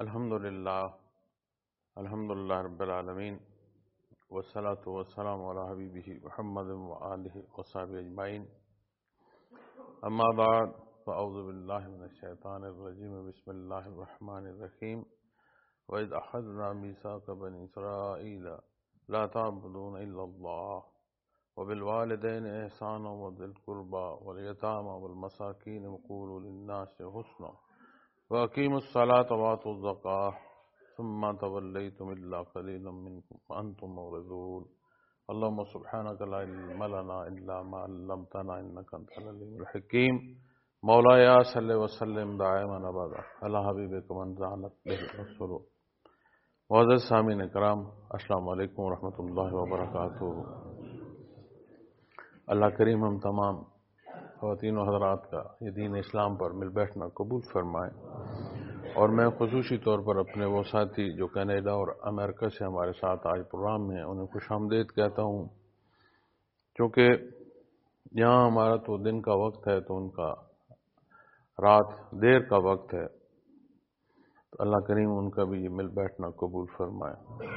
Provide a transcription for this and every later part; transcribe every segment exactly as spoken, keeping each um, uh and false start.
الحمد للہ الحمد للہ رب العالمین والصلاة والسلام علی حبیبہ محمد وآلہ وصحبہ اجمعین اما بعد فاعوذ باللہ من الشیطان الرجیم بسم اللہ الرحمن الرحیم وَإِذْ أَخَذْنَا مِيثَاقَ بَنِي إِسْرَائِيلَ لَا تَعْبُدُونَ إِلَّا اللَّهَ وَبِالْوَالِدَيْنِ إِحْسَانًا وَذِي الْقُرْبَى وَالْيَتَامَى وَالْمَسَاكِينِ وَقُولُوا لِلنَّاسِ حُسْنًا وَأَقِيمُوا الصَّلَاةَ وَآتُوا الزَّكَاةَ ثُمَّ تَوَلَّيْتُمْ إِلَّا قَلِيلًا مِّنكُمْ وَأَنتُم مُّعْرِضُونَ اللهم سبحانك لا علم لنا إلا ما علمتنا إنك أنت العليم الحكيم مولاي صل وسلم دائما أبدا على حبيبك من زعنت به الرسل. معزز سامعین کرام، السلام علیکم ورحمۃ اللہ وبرکاتہ. اللہ کریم ہم تمام خواتین و حضرات کا یہ دین اسلام پر مل بیٹھنا قبول فرمائے، اور میں خصوصی طور پر اپنے وہ ساتھی جو کینیڈا اور امریکہ سے ہمارے ساتھ آج پروگرام میں ہیں انہیں خوش آمدید کہتا ہوں. چونکہ یہاں ہمارا تو دن کا وقت ہے تو ان کا رات دیر کا وقت ہے، تو اللہ کریم ان کا بھی یہ مل بیٹھنا قبول فرمائے.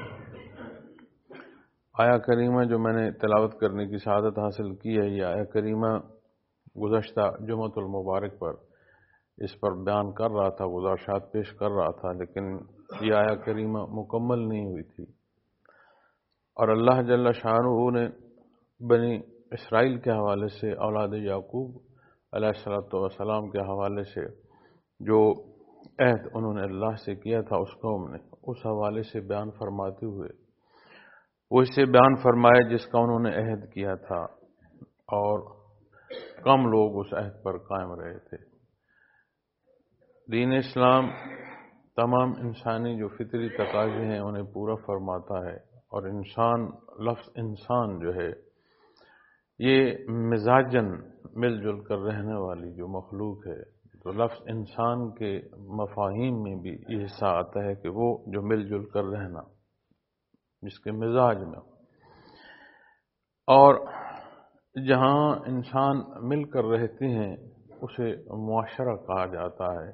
آیا کریمہ جو میں نے تلاوت کرنے کی سعادت حاصل کی ہے، یہ آیا کریمہ گزشتہ جمعۃ المبارک پر اس پر بیان کر رہا تھا، گزارشات پیش کر رہا تھا، لیکن یہ آیا کریمہ مکمل نہیں ہوئی تھی. اور اللہ جل شانہ نے بنی اسرائیل کے حوالے سے، اولاد یعقوب علیہ الصلوۃ والسلام کے حوالے سے جو عہد انہوں نے اللہ سے کیا تھا اس قوم نے، اس حوالے سے بیان فرماتے ہوئے وہ اس سے بیان فرمائے جس کا انہوں نے عہد کیا تھا، اور کم لوگ اس عہد پر قائم رہے تھے. دین اسلام تمام انسانی جو فطری تقاضے ہیں انہیں پورا فرماتا ہے، اور انسان لفظ انسان جو ہے یہ مزاجن مل جل کر رہنے والی جو مخلوق ہے، تو لفظ انسان کے مفاہیم میں بھی یہ حصہ آتا ہے کہ وہ جو مل جل کر رہنا جس کے مزاج میں، اور جہاں انسان مل کر رہتے ہیں اسے معاشرہ کہا جاتا ہے.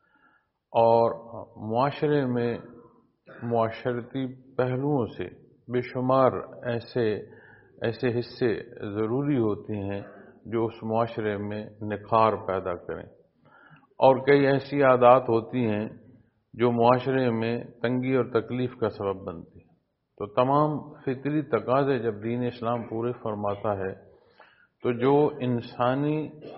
اور معاشرے میں معاشرتی پہلوؤں سے بے شمار ایسے ایسے حصے ضروری ہوتے ہیں جو اس معاشرے میں نکھار پیدا کریں، اور کئی ایسی عادات ہوتی ہیں جو معاشرے میں تنگی اور تکلیف کا سبب بنتی ہیں. تو تمام فطری تقاضے جب دین اسلام پورے فرماتا ہے تو جو انسانی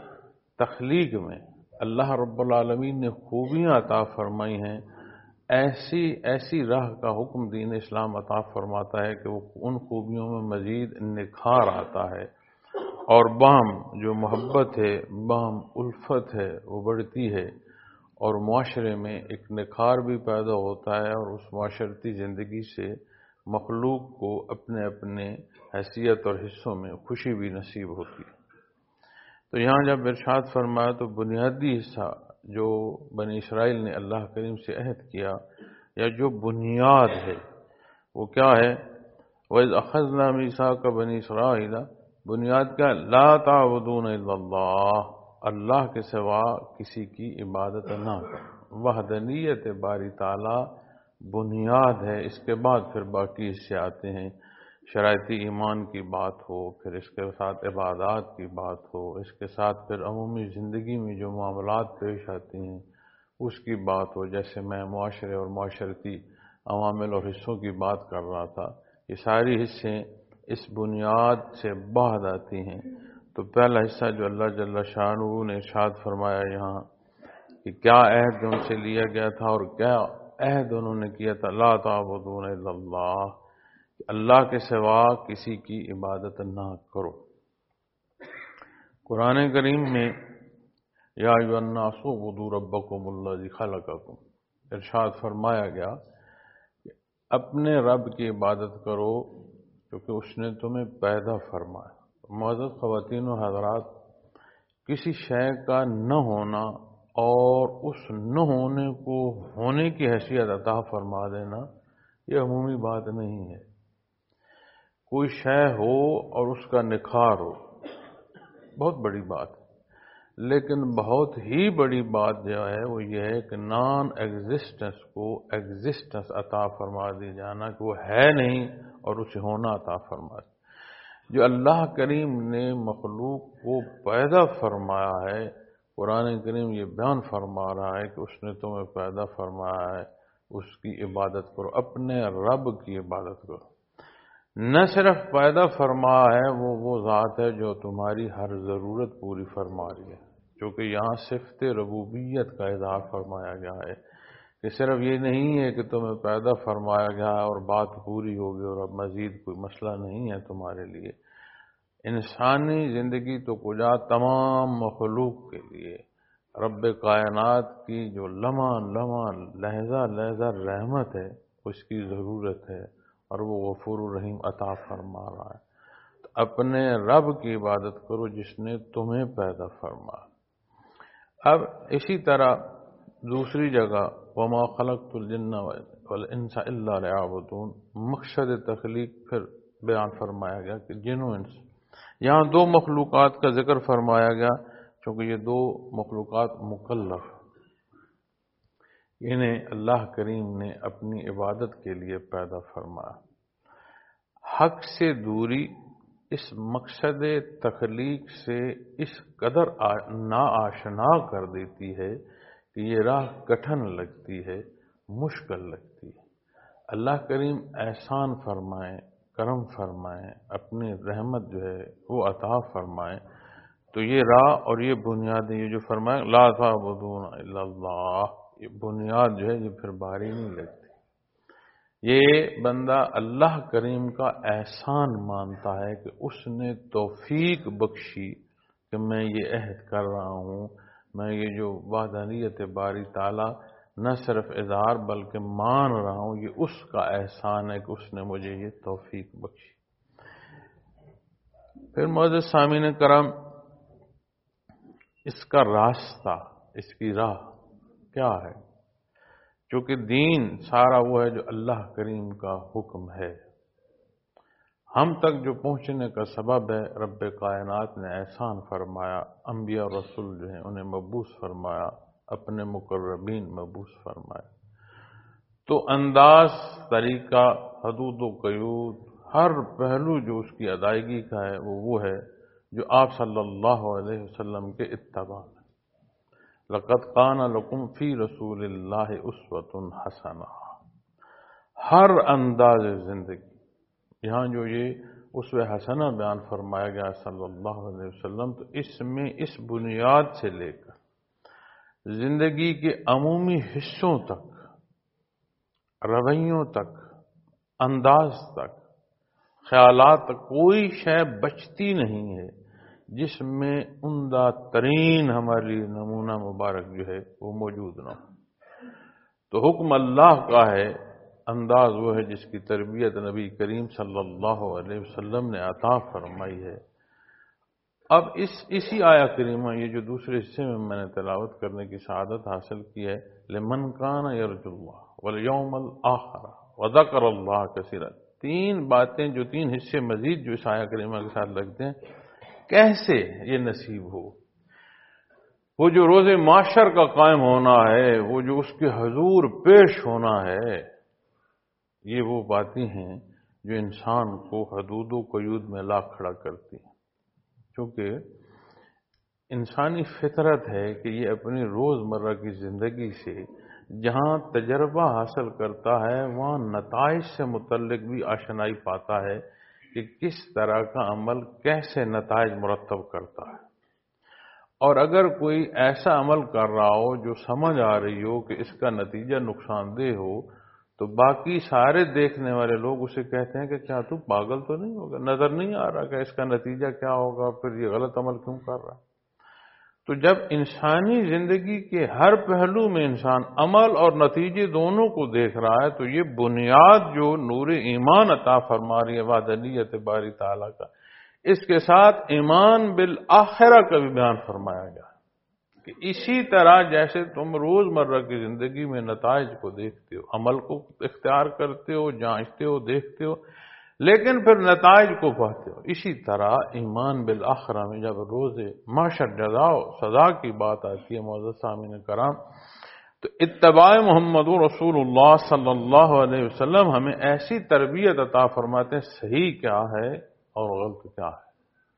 تخلیق میں اللہ رب العالمین نے خوبیاں عطا فرمائی ہیں، ایسی ایسی راہ کا حکم دین اسلام عطا فرماتا ہے کہ وہ ان خوبیوں میں مزید نکھار آتا ہے، اور باہم جو محبت ہے، باہم الفت ہے، وہ بڑھتی ہے، اور معاشرے میں ایک نکھار بھی پیدا ہوتا ہے، اور اس معاشرتی زندگی سے مخلوق کو اپنے اپنے حیثیت اور حصوں میں خوشی بھی نصیب ہوتی ہے. تو یہاں جب ارشاد فرمایا تو بنیادی حصہ جو بنی اسرائیل نے اللہ کریم سے عہد کیا، یا جو بنیاد ہے وہ کیا ہے؟ وَإِذْ أَخَذْنَا مِيثَاقَ بَنِي إِسْرَائِيلَ، بنیاد کیا؟ لا تعبدون الا اللہ، اللہ کے سوا کسی کی عبادت نہ کرو. وحدانیت باری تعالی بنیاد ہے. اس کے بعد پھر باقی حصے آتے ہیں، شرائطی ایمان کی بات ہو، پھر اس کے ساتھ عبادات کی بات ہو، اس کے ساتھ پھر عمومی زندگی میں جو معاملات پیش آتے ہیں اس کی بات ہو. جیسے میں معاشرے اور معاشرتی عوامل اور حصوں کی بات کر رہا تھا، یہ ساری حصے اس بنیاد سے بعد آتی ہیں. تو پہلا حصہ جو اللہ جل شانہ نے ارشاد فرمایا یہاں کہ کیا عہد ان سے لیا گیا تھا اور کیا عہد انہوں نے کیا تھا، لا تعبدون الا اللہ، اللہ کے سوا کسی کی عبادت نہ کرو. قرآن کریم میں یا ایھا الناس اعبدوا ربکم الذی خلقکم ارشاد فرمایا گیا کہ اپنے رب کی عبادت کرو کیونکہ اس نے تمہیں پیدا فرمایا. معزز خواتین و حضرات، کسی شے کا نہ ہونا اور اس نہ ہونے کو ہونے کی حیثیت عطا فرما دینا یہ عمومی بات نہیں ہے. کوئی شے ہو اور اس کا نکھار ہو، بہت بڑی بات ہے. لیکن بہت ہی بڑی بات جو ہے وہ یہ ہے کہ نان ایگزسٹنس کو ایگزسٹنس عطا فرما دی جانا کہ وہ ہے نہیں اور اسے ہونا عطا فرما دی. جو اللہ کریم نے مخلوق کو پیدا فرمایا ہے، قرآن کریم یہ بیان فرما رہا ہے کہ اس نے تمہیں پیدا فرمایا ہے، اس کی عبادت کرو، اپنے رب کی عبادت کرو. نہ صرف پیدا فرما ہے، وہ وہ ذات ہے جو تمہاری ہر ضرورت پوری فرما رہی ہے. کیونکہ یہاں صفت ربوبیت کا اظہار فرمایا گیا ہے کہ صرف یہ نہیں ہے کہ تمہیں پیدا فرمایا گیا ہے اور بات پوری ہوگی اور اب مزید کوئی مسئلہ نہیں ہے تمہارے لیے. انسانی زندگی تو کجا تمام مخلوق کے لیے رب کائنات کی جو لمحہ لمحہ لہجہ لہجہ رحمت ہے اس کی ضرورت ہے، اور وہ غفور الرحیم عطا فرما رہا ہے. تو اپنے رب کی عبادت کرو جس نے تمہیں پیدا فرمایا. اب اسی طرح دوسری جگہ وما خلقت الجن والانس الا ليعبدون، مقصد تخلیق پھر بیان فرمایا گیا کہ جن و انس، یہاں دو مخلوقات کا ذکر فرمایا گیا چونکہ یہ دو مخلوقات مکلف، انہیں اللہ کریم نے اپنی عبادت کے لیے پیدا فرمایا. حق سے دوری اس مقصد تخلیق سے اس قدر ناآشنا کر دیتی ہے کہ یہ راہ کٹھن لگتی ہے، مشکل لگتی ہے. اللہ کریم احسان فرمائیں، کرم فرمائیں، اپنی رحمت جو ہے وہ عطا فرمائیں، تو یہ راہ اور یہ بنیاد یہ جو فرمائیں لا تعبدون الا اللہ، یہ بنیاد جو ہے یہ پھر بھاری نہیں لگتی. یہ بندہ اللہ کریم کا احسان مانتا ہے کہ اس نے توفیق بخشی کہ میں یہ عہد کر رہا ہوں، میں یہ جو وحدانیت باری تعالیٰ نہ صرف اظہار بلکہ مان رہا ہوں، یہ اس کا احسان ہے کہ اس نے مجھے یہ توفیق بخشی. پھر معزز سامعین کرام، اس کا راستہ، اس کی راہ کیا ہے؟ چونکہ دین سارا وہ ہے جو اللہ کریم کا حکم ہے. ہم تک جو پہنچنے کا سبب ہے رب کائنات نے احسان فرمایا، انبیاء اور رسول جو ہیں انہیں مبعوث فرمایا، اپنے مقربین مبعوث فرمایا. تو انداز، طریقہ، حدود و قیود، ہر پہلو جو اس کی ادائیگی کا ہے وہ وہ ہے جو آپ صلی اللہ علیہ وسلم کے اتباع. لقد کان لکم فی رسول اللہ اسوۃ حسنہ، ہر انداز زندگی، یہاں جو یہ اسوہ حسنہ بیان فرمایا گیا صلی اللہ علیہ وسلم، تو اس میں اس بنیاد سے لے کر زندگی کے عمومی حصوں تک، رویوں تک، انداز تک، خیالات تک، کوئی شے بچتی نہیں ہے جس میں عمدہ ترین ہمارے لیے نمونہ مبارک جو ہے وہ موجود نہ ہو. تو حکم اللہ کا ہے، انداز وہ ہے جس کی تربیت نبی کریم صلی اللہ علیہ وسلم نے عطا فرمائی ہے. اب اس اسی آیہ کریمہ، یہ جو دوسرے حصے میں میں نے تلاوت کرنے کی سعادت حاصل کی ہے، لمن کان یرجو اللہ والیوم الآخر وذکر اللہ کثیرا، تین باتیں جو تین حصے مزید جو اس آیہ کریمہ کے ساتھ لگتے ہیں، کیسے یہ نصیب ہو؟ وہ جو روز معاشر کا قائم ہونا ہے، وہ جو اس کے حضور پیش ہونا ہے، یہ وہ باتیں ہیں جو انسان کو حدود و قیود میں لا کھڑا کرتی ہیں. کیونکہ انسانی فطرت ہے کہ یہ اپنی روزمرہ کی زندگی سے جہاں تجربہ حاصل کرتا ہے وہاں نتائج سے متعلق بھی آشنائی پاتا ہے کہ کس طرح کا عمل کیسے نتائج مرتب کرتا ہے. اور اگر کوئی ایسا عمل کر رہا ہو جو سمجھ آ رہی ہو کہ اس کا نتیجہ نقصان دہ ہو، تو باقی سارے دیکھنے والے لوگ اسے کہتے ہیں کہ کیا تو پاگل تو نہیں ہوگا، نظر نہیں آ رہا کہ اس کا نتیجہ کیا ہوگا، پھر یہ غلط عمل کیوں کر رہا ہے. تو جب انسانی زندگی کے ہر پہلو میں انسان عمل اور نتیجے دونوں کو دیکھ رہا ہے، تو یہ بنیاد جو نور ایمان عطا فرما رہی ہے وحدانیت باری تعالیٰ کا، اس کے ساتھ ایمان بالآخرہ کا بھی بیان فرمایا گیا کہ اسی طرح جیسے تم روز مرہ کی زندگی میں نتائج کو دیکھتے ہو، عمل کو اختیار کرتے ہو، جانچتے ہو، دیکھتے ہو، لیکن پھر نتائج کو پاتے ہو۔ اسی طرح ایمان بالآخرہ میں جب روز محشر جزا و سزا کی بات آتی ہے معزز سامعین کرام، تو اتباع محمد رسول اللہ صلی اللہ علیہ وسلم ہمیں ایسی تربیت عطا فرماتے ہیں صحیح کیا ہے اور غلط کیا ہے،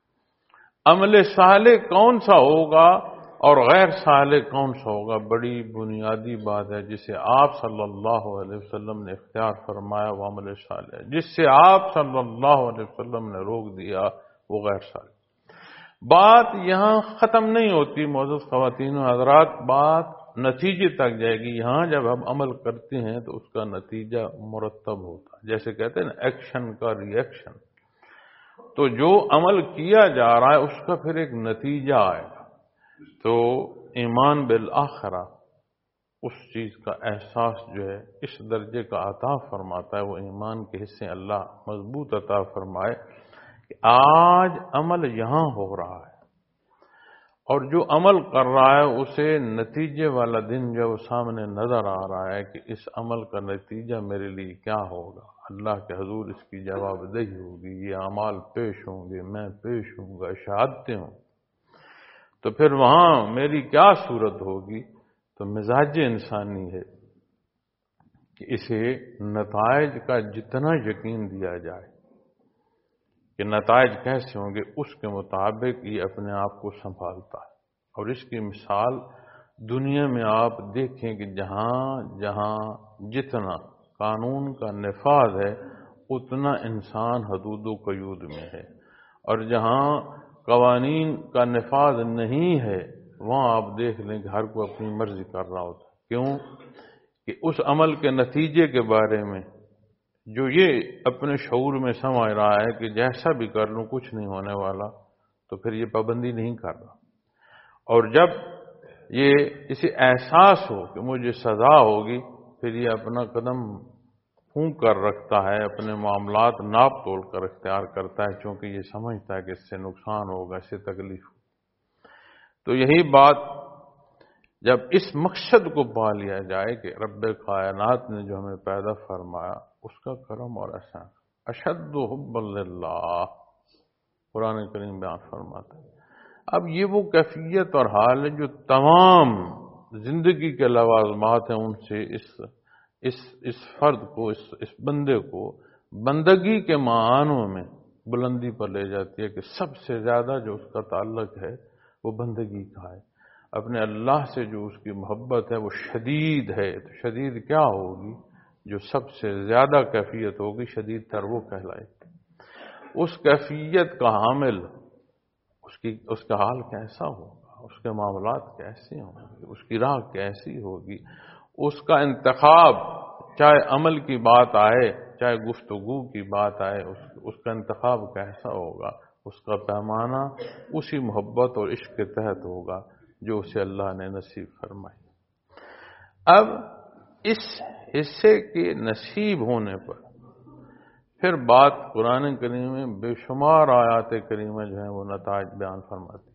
عمل صالح کون سا ہوگا اور غیر صالح کون سا ہوگا۔ بڑی بنیادی بات ہے جسے آپ صلی اللہ علیہ وسلم نے اختیار فرمایا وہ عمل صالح ہے، جس سے آپ صلی اللہ علیہ وسلم نے روک دیا وہ غیر صالح۔ بات یہاں ختم نہیں ہوتی معزز خواتین و حضرات، بات نتیجے تک جائے گی۔ یہاں جب ہم عمل کرتے ہیں تو اس کا نتیجہ مرتب ہوتا ہے، جیسے کہتے ہیں نا ایکشن کا ری ایکشن۔ تو جو عمل کیا جا رہا ہے اس کا پھر ایک نتیجہ آئے گا۔ تو ایمان بالآخرہ اس چیز کا احساس جو ہے اس درجے کا عطا فرماتا ہے، وہ ایمان کے حصے اللہ مضبوط عطا فرمائے کہ آج عمل یہاں ہو رہا ہے اور جو عمل کر رہا ہے اسے نتیجے والا دن جو سامنے نظر آ رہا ہے کہ اس عمل کا نتیجہ میرے لیے کیا ہوگا، اللہ کے حضور اس کی جواب دہی ہوگی، یہ اعمال پیش ہوں گے، میں پیش ہوں گا، شہادتیں ہوں، تو پھر وہاں میری کیا صورت ہوگی۔ تو مزاج انسانی ہے کہ اسے نتائج کا جتنا یقین دیا جائے کہ نتائج کیسے ہوں گے اس کے مطابق یہ اپنے آپ کو سنبھالتا ہے۔ اور اس کی مثال دنیا میں آپ دیکھیں کہ جہاں جہاں جتنا قانون کا نفاذ ہے اتنا انسان حدود و قیود میں ہے، اور جہاں قوانین کا نفاذ نہیں ہے وہاں آپ دیکھ لیں کہ ہر کوئی اپنی مرضی کر رہا ہوتا ہے۔ کیوں کہ اس عمل کے نتیجے کے بارے میں جو یہ اپنے شعور میں سمجھ رہا ہے کہ جیسا بھی کر لوں کچھ نہیں ہونے والا، تو پھر یہ پابندی نہیں کر رہا۔ اور جب یہ اسے احساس ہو کہ مجھے سزا ہوگی، پھر یہ اپنا قدم پھونک کر رکھتا ہے، اپنے معاملات ناپ تول کر اختیار کرتا ہے، چونکہ یہ سمجھتا ہے کہ اس سے نقصان ہوگا، اس سے تکلیف ہوگی۔ تو یہی بات جب اس مقصد کو پا لیا جائے کہ رب کائنات نے جو ہمیں پیدا فرمایا اس کا کرم اور احسان، اشد حب للہ قرآن کریم بیان فرماتا ہے۔ اب یہ وہ کیفیت اور حال ہے جو تمام زندگی کے لوازمات ہیں ان سے اس اس اس فرد کو اس اس بندے کو بندگی کے معانوں میں بلندی پر لے جاتی ہے کہ سب سے زیادہ جو اس کا تعلق ہے وہ بندگی کا ہے، اپنے اللہ سے جو اس کی محبت ہے وہ شدید ہے۔ تو شدید کیا ہوگی؟ جو سب سے زیادہ کیفیت ہوگی شدید تر وہ کہلائے گی۔ اس کیفیت کا حامل اس کی اس کا حال کیسا ہوگا، اس کے معاملات کیسے ہوں گے، اس کی راہ کیسی ہوگی، اس کا انتخاب چاہے عمل کی بات آئے چاہے گفتگو کی بات آئے، اس, اس کا انتخاب کیسا ہوگا، اس کا پیمانہ اسی محبت اور عشق کے تحت ہوگا جو اسے اللہ نے نصیب فرمائی۔ اب اس حصے کے نصیب ہونے پر پھر بات قرآن کریم میں بے شمار آیات کریمہ جو ہیں وہ نتائج بیان فرماتی۔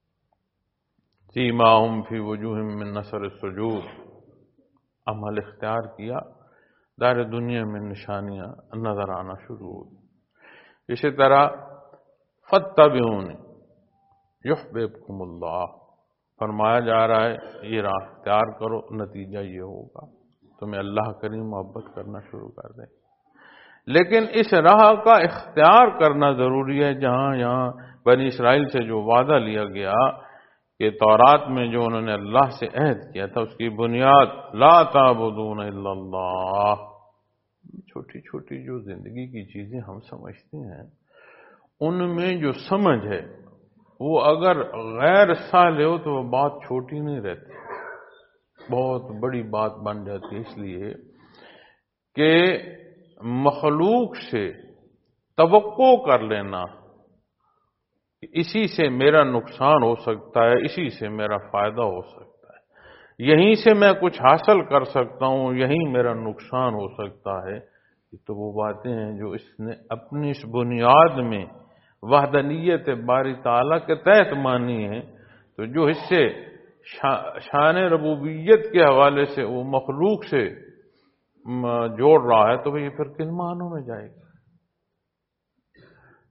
سیماہم فی وجوہہم من اثر السجود، عمل اختیار کیا دار دنیا میں نشانیاں نظر آنا شروع ہوئی۔ اسی طرح فاتبعونی یحببکم اللہ، فرمایا جا رہا ہے یہ راہ اختیار کرو، نتیجہ یہ ہوگا تمہیں اللہ کریم محبت کرنا شروع کر دیں۔ لیکن اس راہ کا اختیار کرنا ضروری ہے۔ جہاں یہاں بنی اسرائیل سے جو وعدہ لیا گیا کہ تورات میں جو انہوں نے اللہ سے عہد کیا تھا اس کی بنیاد لا تعبدون الا اللہ، چھوٹی چھوٹی جو زندگی کی چیزیں ہم سمجھتے ہیں ان میں جو سمجھ ہے وہ اگر غیر صالح ہو تو وہ بات چھوٹی نہیں رہتی، بہت بڑی بات بن جاتی ہے۔ اس لیے کہ مخلوق سے توقع کر لینا کہ اسی سے میرا نقصان ہو سکتا ہے، اسی سے میرا فائدہ ہو سکتا ہے، یہیں سے میں کچھ حاصل کر سکتا ہوں، یہیں میرا نقصان ہو سکتا ہے، تو وہ باتیں ہیں جو اس نے اپنی اس بنیاد میں وحدانیت باری تعالیٰ کے تحت مانی ہے۔ تو جو حصے شان ربوبیت کے حوالے سے وہ مخلوق سے جوڑ رہا ہے تو یہ پھر کن معنوں میں جائے گا؟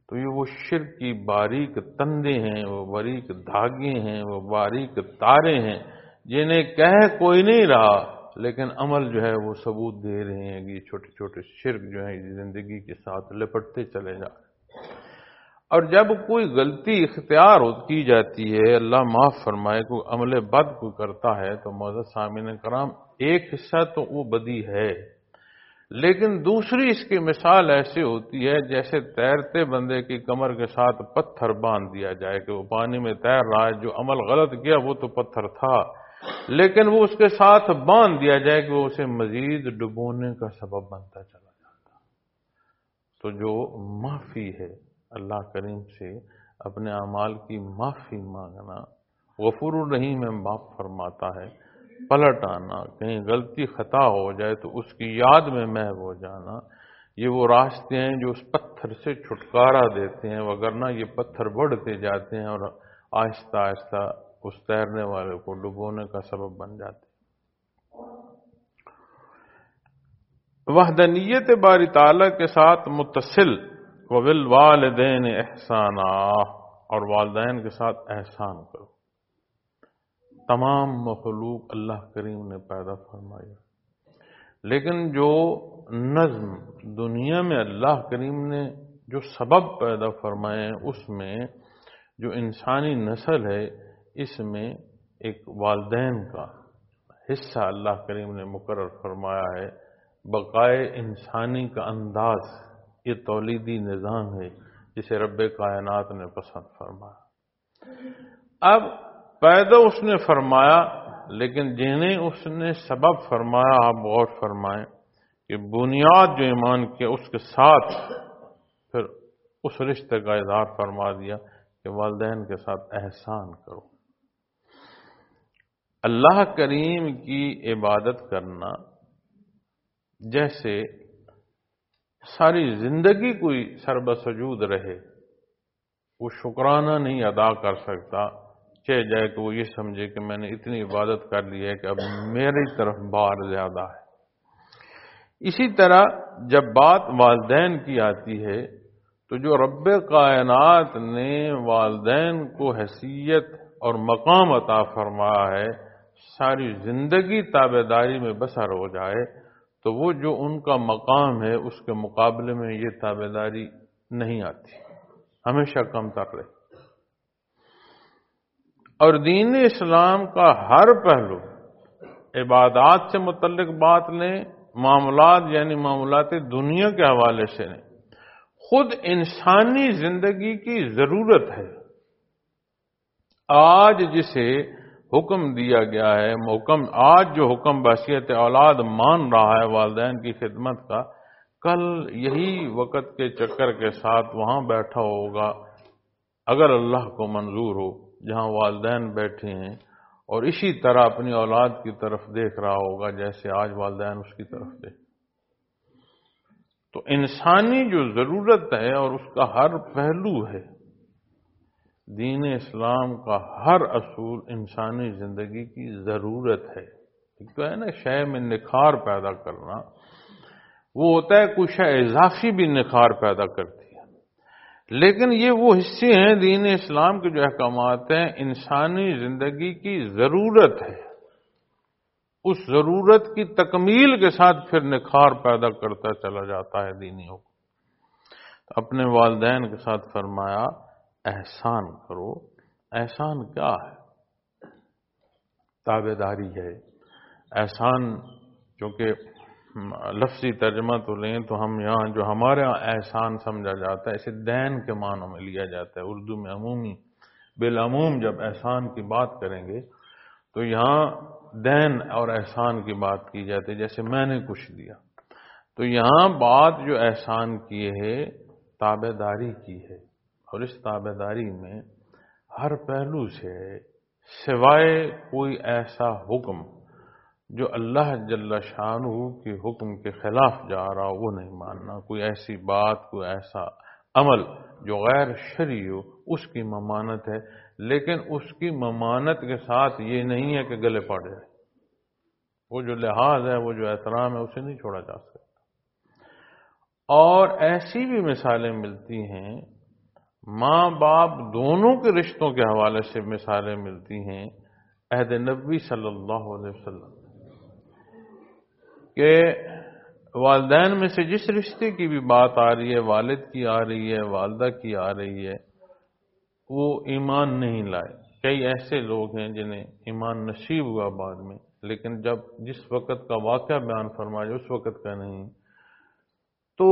تو یہ وہ شرک کی باریک تندے ہیں، وہ باریک دھاگے ہیں، وہ باریک تارے ہیں جنہیں کہہ کوئی نہیں رہا، لیکن عمل جو ہے وہ ثبوت دے رہے ہیں کہ یہ چھوٹے چھوٹے شرک جو ہیں زندگی کے ساتھ لپٹتے چلے جا رہے ہیں۔ اور جب کوئی غلطی اختیار کی جاتی ہے، اللہ معاف فرمائے، کوئی عمل بد کو کرتا ہے، تو معزز سامعین کرام ایک حصہ تو وہ بدی ہے، لیکن دوسری اس کی مثال ایسی ہوتی ہے جیسے تیرتے بندے کی کمر کے ساتھ پتھر باندھ دیا جائے کہ وہ پانی میں تیر رہا ہے، جو عمل غلط کیا وہ تو پتھر تھا، لیکن وہ اس کے ساتھ باندھ دیا جائے کہ وہ اسے مزید ڈبونے کا سبب بنتا چلا جاتا۔ تو جو معافی ہے، اللہ کریم سے اپنے اعمال کی معافی مانگنا، غفور الرحیم میں معاف فرماتا ہے، پلٹ آنا، کہیں غلطی خطا ہو جائے تو اس کی یاد میں محو ہو جانا، یہ وہ راستے ہیں جو اس پتھر سے چھٹکارا دیتے ہیں، وگرنہ یہ پتھر بڑھتے جاتے ہیں اور آہستہ آہستہ اس تیرنے والے کو ڈبونے کا سبب بن جاتے ہیں۔ وحدانیت باری تعالیٰ کے ساتھ متصل وبالوالدین احسانا، اور والدین کے ساتھ احسان کرو۔ تمام مخلوق اللہ کریم نے پیدا فرمائی، لیکن جو نظم دنیا میں اللہ کریم نے جو سبب پیدا فرمائے ہیں، اس میں جو انسانی نسل ہے، اس میں ایک والدین کا حصہ اللہ کریم نے مقرر فرمایا ہے۔ بقائے انسانی کا انداز یہ تولیدی نظام ہے جسے رب کائنات نے پسند فرمایا۔ اب پیدا اس نے فرمایا، لیکن جنہیں اس نے سبب فرمایا، آپ غور فرمائیں کہ بنیاد جو ایمان کے اس کے ساتھ پھر اس رشتے کا اظہار فرما دیا کہ والدین کے ساتھ احسان کرو۔ اللہ کریم کی عبادت کرنا جیسے ساری زندگی کوئی سربسجود رہے، وہ شکرانہ نہیں ادا کر سکتا، چاہے جائے کہ وہ یہ سمجھے کہ میں نے اتنی عبادت کر لی ہے کہ اب میری طرف بار زیادہ ہے۔ اسی طرح جب بات والدین کی آتی ہے تو جو رب کائنات نے والدین کو حیثیت اور مقام عطا فرمایا ہے، ساری زندگی تابعداری میں بسر ہو جائے تو وہ جو ان کا مقام ہے اس کے مقابلے میں یہ تابعداری نہیں آتی، ہمیشہ کم تر رہے۔ اور دین اسلام کا ہر پہلو، عبادات سے متعلق بات لیں، معاملات یعنی معاملات دنیا کے حوالے سے لیں، خود انسانی زندگی کی ضرورت ہے۔ آج جسے حکم دیا گیا ہے، حکم آج جو حکم بحیثیت اولاد مان رہا ہے والدین کی خدمت کا، کل یہی وقت کے چکر کے ساتھ وہاں بیٹھا ہوگا، اگر اللہ کو منظور ہو، جہاں والدین بیٹھے ہیں، اور اسی طرح اپنی اولاد کی طرف دیکھ رہا ہوگا جیسے آج والدین اس کی طرف دیکھ۔ تو انسانی جو ضرورت ہے اور اس کا ہر پہلو ہے، دین اسلام کا ہر اصول انسانی زندگی کی ضرورت ہے۔ ایک تو ہے نا شے میں نکھار پیدا کرنا، وہ ہوتا ہے کچھ شے اضافی بھی نکھار پیدا کرتی ہے، لیکن یہ وہ حصے ہیں دین اسلام کے جو احکامات ہیں، انسانی زندگی کی ضرورت ہے، اس ضرورت کی تکمیل کے ساتھ پھر نکھار پیدا کرتا چلا جاتا ہے دینی حکم۔ اپنے والدین کے ساتھ فرمایا احسان کرو۔ احسان کیا ہے؟ تابعداری ہے۔ احسان چونکہ لفظی ترجمہ تو لیں تو ہم یہاں جو ہمارے یہاں احسان سمجھا جاتا ہے اسے دین کے معنوں میں لیا جاتا ہے۔ اردو میں عمومی بالعموم جب احسان کی بات کریں گے تو یہاں دین اور احسان کی بات کی جاتی ہے، جیسے میں نے کچھ دیا۔ تو یہاں بات جو احسان کی ہے تابعداری کی ہے، اور اس تابعداری میں ہر پہلو سے سوائے کوئی ایسا حکم جو اللہ جل شانہ کے حکم کے خلاف جا رہا وہ نہیں ماننا، کوئی ایسی بات، کوئی ایسا عمل جو غیر شرعی ہو اس کی ممانت ہے، لیکن اس کی ممانت کے ساتھ یہ نہیں ہے کہ گلے پڑ جائے۔ وہ جو لحاظ ہے، وہ جو احترام ہے، اسے نہیں چھوڑا جا سکتا۔ اور ایسی بھی مثالیں ملتی ہیں ماں باپ دونوں کے رشتوں کے حوالے سے مثالیں ملتی ہیں عہد نبوی صلی اللہ علیہ وسلم کہ والدین میں سے جس رشتے کی بھی بات آ رہی ہے، والد کی آ رہی ہے، والدہ کی آ رہی ہے، وہ ایمان نہیں لائے۔ کئی ایسے لوگ ہیں جنہیں ایمان نصیب ہوا بعد میں، لیکن جب جس وقت کا واقعہ بیان فرمایا اس وقت کا نہیں، تو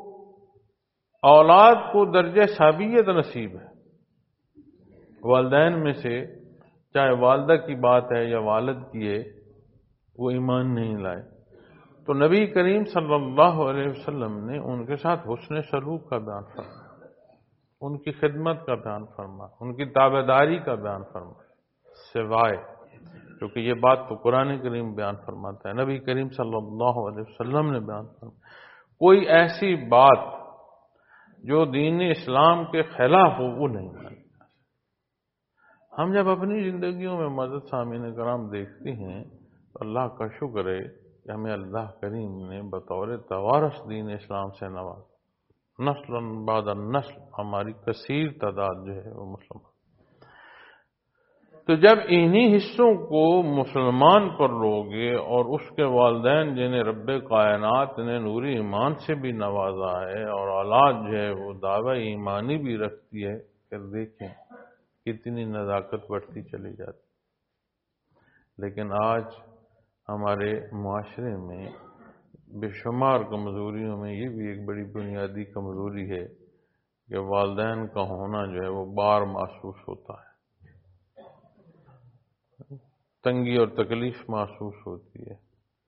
اولاد کو درجہ صابیت نصیب ہے۔ والدین میں سے چاہے والدہ کی بات ہے یا والد کی ہے، وہ ایمان نہیں لائے، تو نبی کریم صلی اللہ علیہ وسلم نے ان کے ساتھ حسن سلوک کا بیان فرمایا، ان کی خدمت کا بیان فرمایا، ان کی تابعداری کا بیان فرمایا، سوائے کیونکہ یہ بات تو قرآن کریم بیان فرماتا ہے، نبی کریم صلی اللہ علیہ وسلم نے بیان فرمایا، کوئی ایسی بات جو دین اسلام کے خلاف ہو وہ نہیں مانی۔ ہم جب اپنی زندگیوں میں معزز سامعین کرام دیکھتے ہیں تو اللہ کا شکر ہے کہ ہمیں اللہ کریم نے بطور توارث دین اسلام سے نوازا، نسل بعد نسل ہماری کثیر تعداد جو ہے وہ مسلمان۔ تو جب انہی حصوں کو مسلمان پر لوگے اور اس کے والدین جنہیں رب کائنات نے نوری ایمان سے بھی نوازا ہے اور اولاد جو ہے وہ دعوی ایمانی بھی رکھتی ہے، پھر دیکھیں کتنی نزاکت بڑھتی چلی جاتی۔ لیکن آج ہمارے معاشرے میں بے شمار کمزوریوں میں یہ بھی ایک بڑی بنیادی کمزوری ہے کہ والدین کا ہونا جو ہے وہ بار محسوس ہوتا ہے، تنگی اور تکلیف محسوس ہوتی ہے،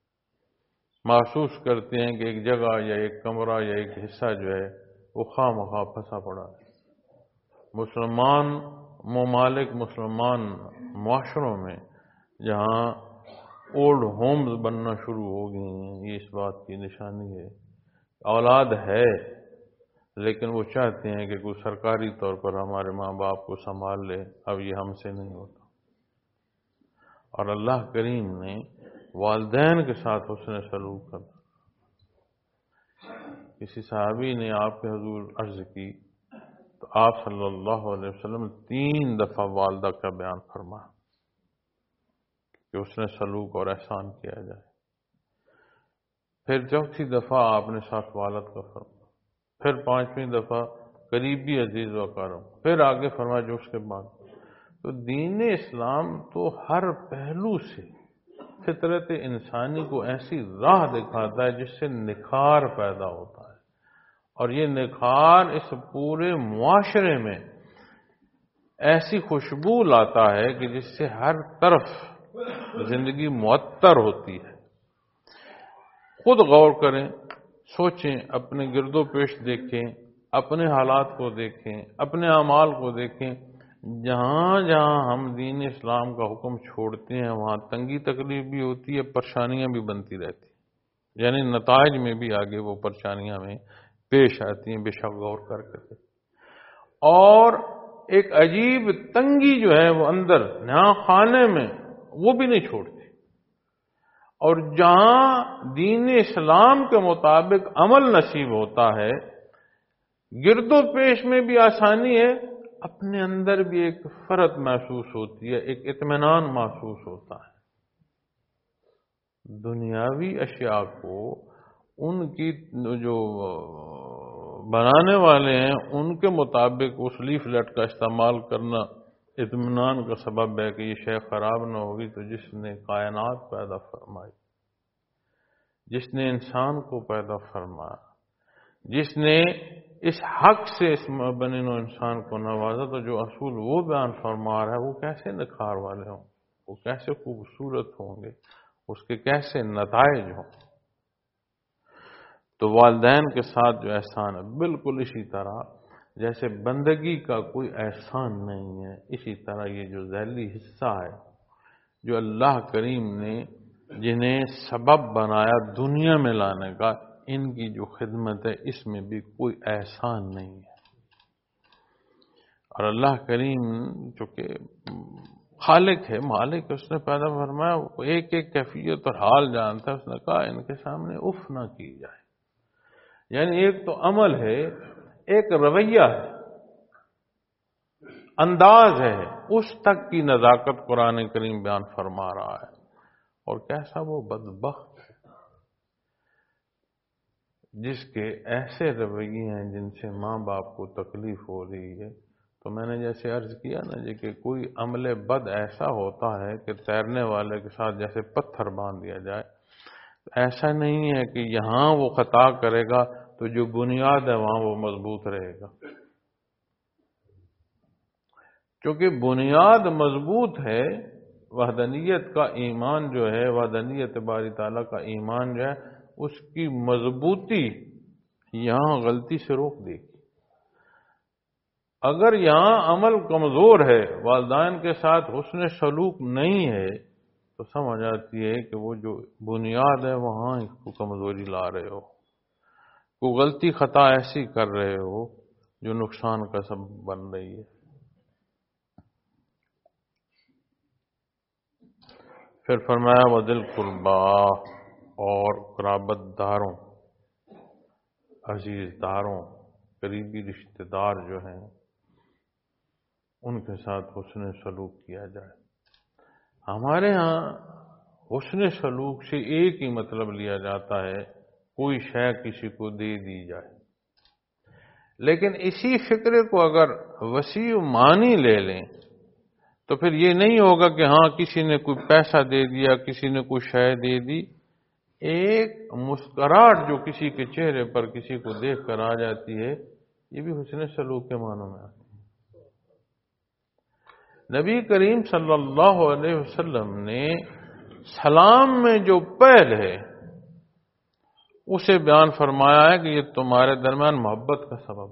محسوس کرتے ہیں کہ ایک جگہ یا ایک کمرہ یا ایک حصہ جو ہے وہ خواہ مخواہ پھنسا پڑا ہے۔ مسلمان ممالک، مسلمان معاشروں میں جہاں اولڈ ہومز بننا شروع ہو گئی ہیں، یہ اس بات کی نشانی ہے۔ اولاد ہے لیکن وہ چاہتے ہیں کہ کوئی سرکاری طور پر ہمارے ماں باپ کو سنبھال لے، اب یہ ہم سے نہیں ہوتا۔ اور اللہ کریم نے والدین کے ساتھ حسن سلوک کر، کسی صحابی نے آپ کے حضور عرض کی تو آپ صلی اللہ علیہ وسلم تین دفعہ والدہ کا بیان فرمایا کہ اس نے سلوک اور احسان کیا جائے۔ پھر چوتھی دفعہ آپ نے ساتھ والد کا فرمایا، پھر پانچویں دفعہ قریبی عزیز و اقارب، پھر آگے فرمایا جو اس کے بعد۔ تو دین اسلام تو ہر پہلو سے فطرت انسانی کو ایسی راہ دکھاتا ہے جس سے نکھار پیدا ہوتا ہے، اور یہ نکھار اس پورے معاشرے میں ایسی خوشبو لاتا ہے کہ جس سے ہر طرف زندگی معطر ہوتی ہے۔ خود غور کریں، سوچیں، اپنے گرد و پیش دیکھیں، اپنے حالات کو دیکھیں، اپنے اعمال کو دیکھیں، جہاں جہاں ہم دین اسلام کا حکم چھوڑتے ہیں وہاں تنگی تکلیف بھی ہوتی ہے، پریشانیاں بھی بنتی رہتی ہیں، یعنی نتائج میں بھی آگے وہ پریشانیاں میں پیش آتی ہیں، بے شک غور کر کے۔ اور ایک عجیب تنگی جو ہے وہ اندر یہاں خانے میں وہ بھی نہیں چھوڑتی، اور جہاں دین اسلام کے مطابق عمل نصیب ہوتا ہے، گرد و پیش میں بھی آسانی ہے، اپنے اندر بھی ایک فرحت محسوس ہوتی ہے، ایک اطمینان محسوس ہوتا ہے۔ دنیاوی اشیاء کو ان کی جو بنانے والے ہیں ان کے مطابق اس لیف لیٹ کا استعمال کرنا اطمینان کا سبب ہے کہ یہ شے خراب نہ ہوگی، تو جس نے کائنات پیدا فرمائی، جس نے انسان کو پیدا فرمایا، جس نے اس حق سے اس بنی نوع انسان کو نوازا، تو جو اصول وہ بیان فرما رہا ہے وہ کیسے نکھار والے ہوں، وہ کیسے خوبصورت ہوں گے، اس کے کیسے نتائج ہوں۔ تو والدین کے ساتھ جو احسان ہے، بالکل اسی طرح جیسے بندگی کا کوئی احسان نہیں ہے، اسی طرح یہ جو ذیلی حصہ ہے جو اللہ کریم نے جنہیں سبب بنایا دنیا میں لانے کا، ان کی جو خدمت ہے اس میں بھی کوئی احسان نہیں ہے۔ اور اللہ کریم چونکہ خالق ہے، مالک، اس نے پیدا فرمایا، وہ ایک ایک کیفیت اور حال جانتا ہے، اس نے کہا ان کے سامنے اف نہ کی جائے۔ یعنی ایک تو عمل ہے، ایک رویہ ہے، انداز ہے اس تک کی نزاکت قرآن کریم بیان فرما رہا ہے۔ اور کیسا وہ بدبخت جس کے ایسے رویے ہیں جن سے ماں باپ کو تکلیف ہو رہی ہے۔ تو میں نے جیسے عرض کیا نا جی کہ کوئی عمل بد ایسا ہوتا ہے کہ تیرنے والے کے ساتھ جیسے پتھر باندھ دیا جائے، ایسا نہیں ہے کہ یہاں وہ خطا کرے گا تو جو بنیاد ہے وہاں وہ مضبوط رہے گا، کیونکہ بنیاد مضبوط ہے۔ وحدانیت کا ایمان جو ہے، وحدانیت باری تعالیٰ کا ایمان جو ہے، اس کی مضبوطی یہاں غلطی سے روک دے گی۔ اگر یہاں عمل کمزور ہے، والدین کے ساتھ حسن سلوک نہیں ہے، تو سمجھ آتی ہے کہ وہ جو بنیاد ہے وہاں اس کو کمزوری لا رہے ہو، کوئی غلطی خطا ایسی کر رہے ہو جو نقصان کا سبب بن رہی ہے۔ پھر فرمایا وذل قربا، اور قرابت داروں، عزیز داروں، قریبی رشتہ دار جو ہیں ان کے ساتھ حسن سلوک کیا جائے۔ ہمارے ہاں حسن سلوک سے ایک ہی مطلب لیا جاتا ہے کوئی شے کسی کو دے دی جائے، لیکن اسی فکرے کو اگر وسیع معنی لے لیں تو پھر یہ نہیں ہوگا کہ ہاں کسی نے کوئی پیسہ دے دیا، کسی نے کوئی شے دے دی۔ ایک مسکراہٹ جو کسی کے چہرے پر کسی کو دیکھ کر آ جاتی ہے، یہ بھی حسن سلوک کے معنوں میں آتی ہے۔ نبی کریم صلی اللہ علیہ وسلم نے سلام میں جو پہل ہے اسے بیان فرمایا ہے کہ یہ تمہارے درمیان محبت کا سبب،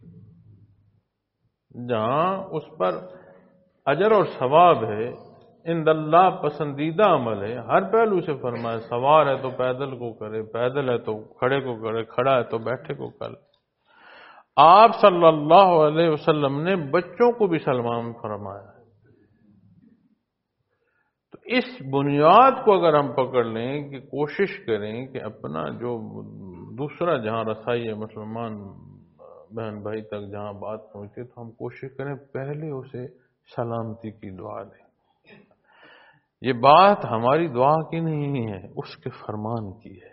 جہاں اس پر اجر اور ثواب ہے، عند اللہ پسندیدہ عمل ہے، ہر پہلو سے فرمایا، سوار ہے تو پیدل کو کرے، پیدل ہے تو کھڑے کو کرے، کھڑا ہے تو بیٹھے کو کرے۔ آپ صلی اللہ علیہ وسلم نے بچوں کو بھی سلام فرمایا ہے۔ تو اس بنیاد کو اگر ہم پکڑ لیں کہ کوشش کریں کہ اپنا جو دوسرا جہاں رسائی ہے مسلمان بہن بھائی تک جہاں بات پہنچے، تو ہم کوشش کریں پہلے اسے سلامتی کی دعا دیں۔ یہ بات ہماری دعا کی نہیں ہے، اس کے فرمان کی ہے،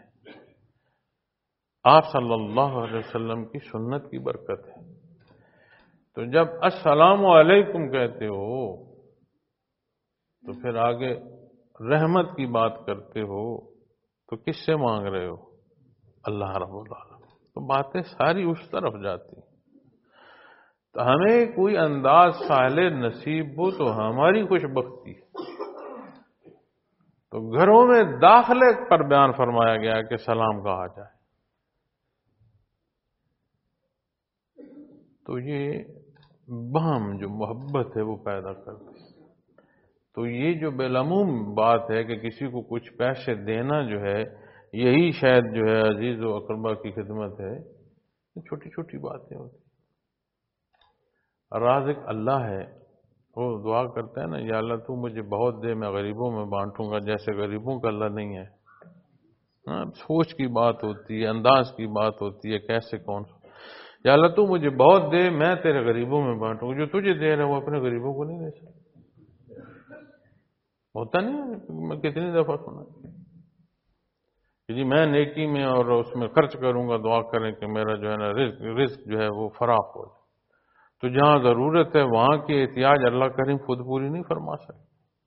آپ صلی اللہ علیہ وسلم کی سنت کی برکت ہے۔ تو جب السلام علیکم کہتے ہو تو پھر آگے رحمت کی بات کرتے ہو تو کس سے مانگ رہے ہو؟ اللہ رب العالمین۔ تو باتیں ساری اس طرف جاتی۔ تو ہمیں کوئی انداز سہل نصیب ہو تو ہماری خوش بختی ہے۔ تو گھروں میں داخلے پر بیان فرمایا گیا کہ سلام کہا جائے۔ تو یہ بہم جو محبت ہے وہ پیدا کرتی ہے۔ تو یہ جو بالعموم بات ہے کہ کسی کو کچھ پیسے دینا جو ہے یہی شاید جو ہے عزیز و اقربا کی خدمت ہے، چھوٹی چھوٹی باتیں ہوتی۔ رازق اللہ ہے، وہ دعا کرتا ہے نا، یا اللہ تو مجھے بہت دے میں غریبوں میں بانٹوں گا، جیسے غریبوں کا اللہ نہیں ہے۔ سوچ کی بات ہوتی ہے، انداز کی بات ہوتی ہے، کیسے کون سا، یا اللہ تو مجھے بہت دے میں تیرے غریبوں میں بانٹوں گا۔ جو تجھے دے رہے وہ اپنے غریبوں کو نہیں دے سکتے، ہوتا نہیں؟ میں کتنی دفعہ سنا کہ جی میں نیکی میں اور اس میں خرچ کروں گا، دعا کریں کہ میرا جو ہے نا رزق رزق جو ہے وہ فراخ ہو جائے۔ تو جہاں ضرورت ہے وہاں کی احتیاج اللہ کریم خود پوری نہیں فرما سکتے۔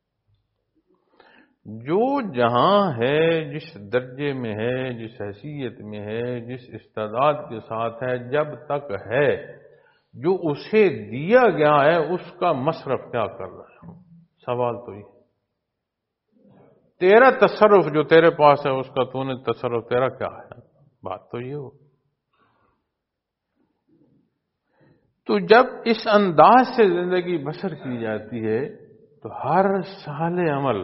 جو جہاں ہے، جس درجے میں ہے، جس حیثیت میں ہے، جس استعداد کے ساتھ ہے، جب تک ہے، جو اسے دیا گیا ہے اس کا مصرف کیا کر رہا ہے؟ سوال تو یہ تیرا تصرف جو تیرے پاس ہے اس کا تو نے تصرف تیرا کیا ہے؟ بات تو یہ ہو۔ تو جب اس انداز سے زندگی بسر کی جاتی ہے تو ہر صالح عمل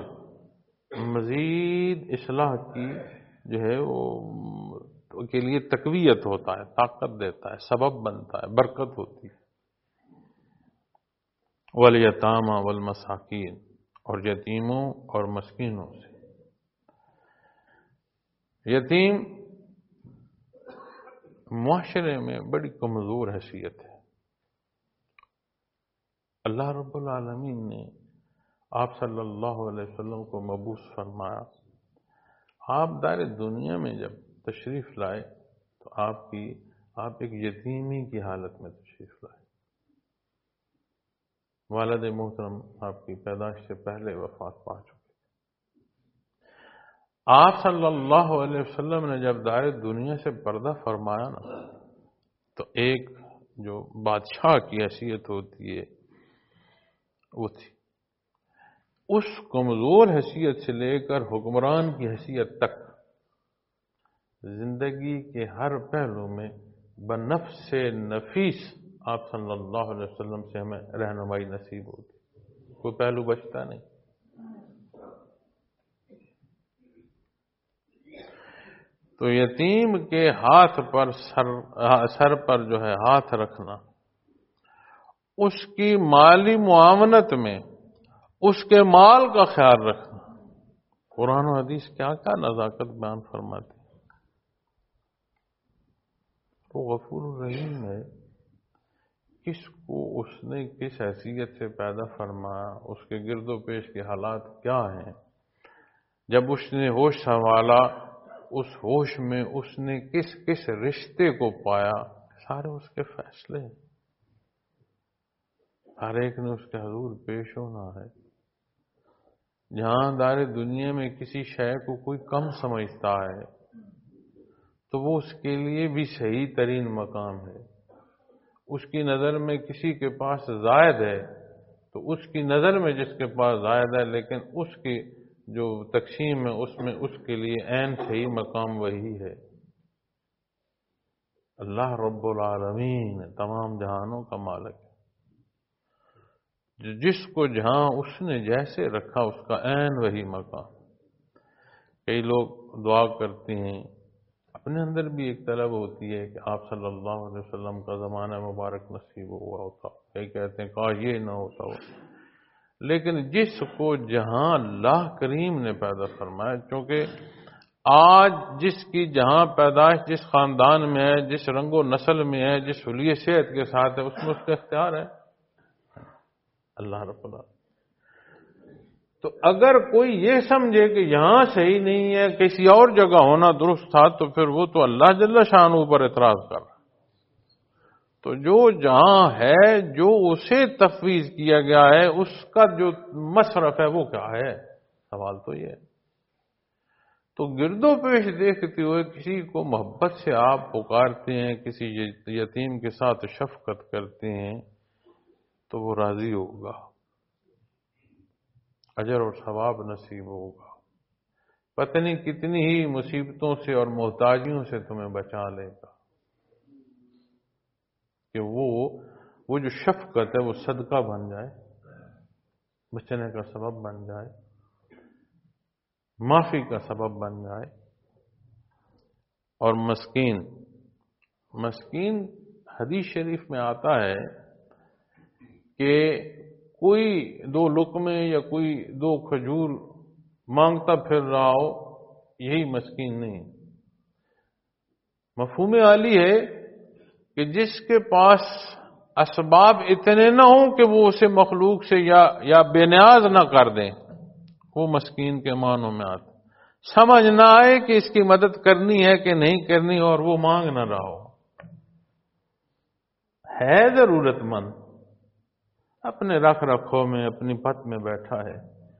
مزید اصلاح کی جو ہے وہ کے لیے تقویت ہوتا ہے، طاقت دیتا ہے، سبب بنتا ہے، برکت ہوتی ہے۔ والیتامى والمساکین، اور یتیموں اور مسکینوں سے۔ یتیم معاشرے میں بڑی کمزور حیثیت ہے۔ اللہ رب العالمین نے آپ صلی اللہ علیہ وسلم کو مبعوث فرمایا. آپ دار دنیا میں جب تشریف لائے تو آپ کی آپ ایک یتیمی کی حالت میں تشریف لائے. والد محترم آپ کی پیدائش سے پہلے وفات پا چکے. آپ صلی اللہ علیہ وسلم نے جب دار دنیا سے پردہ فرمایا نا تو ایک جو بادشاہ کی حیثیت ہوتی ہے وہ تھی. اس کمزور حیثیت سے لے کر حکمران کی حیثیت تک زندگی کے ہر پہلو میں بنفس نفیس آپ صلی اللہ علیہ وسلم سے ہمیں رہنمائی نصیب ہوتی. کوئی پہلو بچتا نہیں. تو یتیم کے ہاتھ پر سر سر پر جو ہے ہاتھ رکھنا، اس کی مالی معاونت میں اس کے مال کا خیال رکھنا، قرآن و حدیث کیا کیا نزاکت بیان فرماتی. وہ غفور الرحیم ہے. کس کو اس نے کس حیثیت سے پیدا فرمایا، اس کے گرد و پیش کے حالات کیا ہیں، جب اس نے ہوش سنبھالا اس ہوش میں اس نے کس کس رشتے کو پایا، سارے اس کے فیصلے ہیں. ہر ایک نے اس کے حضور پیش ہونا ہے. جہاں دار دنیا میں کسی شے کو کوئی کم سمجھتا ہے تو وہ اس کے لیے بھی صحیح ترین مقام ہے. اس کی نظر میں کسی کے پاس زائد ہے تو اس کی نظر میں جس کے پاس زائد ہے، لیکن اس کی جو تقسیم ہے اس میں اس کے لیے عین صحیح مقام وہی ہے. اللہ رب العالمین تمام جہانوں کا مالک ہے. جس کو جہاں اس نے جیسے رکھا اس کا عین وہی مقام. کئی لوگ دعا کرتے ہیں، اپنے اندر بھی ایک طلب ہوتی ہے کہ آپ صلی اللہ علیہ وسلم کا زمانہ مبارک نصیب ہوا ہوتا. کئی کہتے ہیں کاش یہ نہ ہوتا ہو. لیکن جس کو جہاں اللہ کریم نے پیدا فرمایا، چونکہ آج جس کی جہاں پیدائش جس خاندان میں ہے، جس رنگ و نسل میں ہے، جس حلیے صحت کے ساتھ ہے، اس میں اس کا اختیار ہے اللہ رب العالمین. تو اگر کوئی یہ سمجھے کہ یہاں صحیح نہیں ہے، کسی اور جگہ ہونا درست تھا، تو پھر وہ تو اللہ جل شانہ پر اعتراض کر رہا. تو جو جہاں ہے، جو اسے تفویض کیا گیا ہے، اس کا جو مصرف ہے وہ کیا ہے؟ سوال تو یہ ہے. تو گرد و پیش دیکھتے ہوئے کسی کو محبت سے آپ پکارتے ہیں، کسی یتیم کے ساتھ شفقت کرتے ہیں تو وہ راضی ہوگا، اجر اور ثواب نصیب ہوگا. پتہ نہیں کتنی ہی مصیبتوں سے اور محتاجیوں سے تمہیں بچا لے گا کہ وہ وہ جو شفقت ہے وہ صدقہ بن جائے، بچنے کا سبب بن جائے، معافی کا سبب بن جائے. اور مسکین مسکین حدیث شریف میں آتا ہے کہ کوئی دو لقمے یا کوئی دو کھجور مانگتا پھر رہا ہو، یہی مسکین نہیں. مفہوم عالی ہے کہ جس کے پاس اسباب اتنے نہ ہوں کہ وہ اسے مخلوق سے یا یا بے نیاز نہ کر دیں، وہ مسکین کے معنوں میں آتا. سمجھ نہ آئے کہ اس کی مدد کرنی ہے کہ نہیں کرنی اور وہ مانگ نہ رہا ہو. ہے ضرورت مند، اپنے رکھ رکھو میں اپنی پت میں بیٹھا ہے،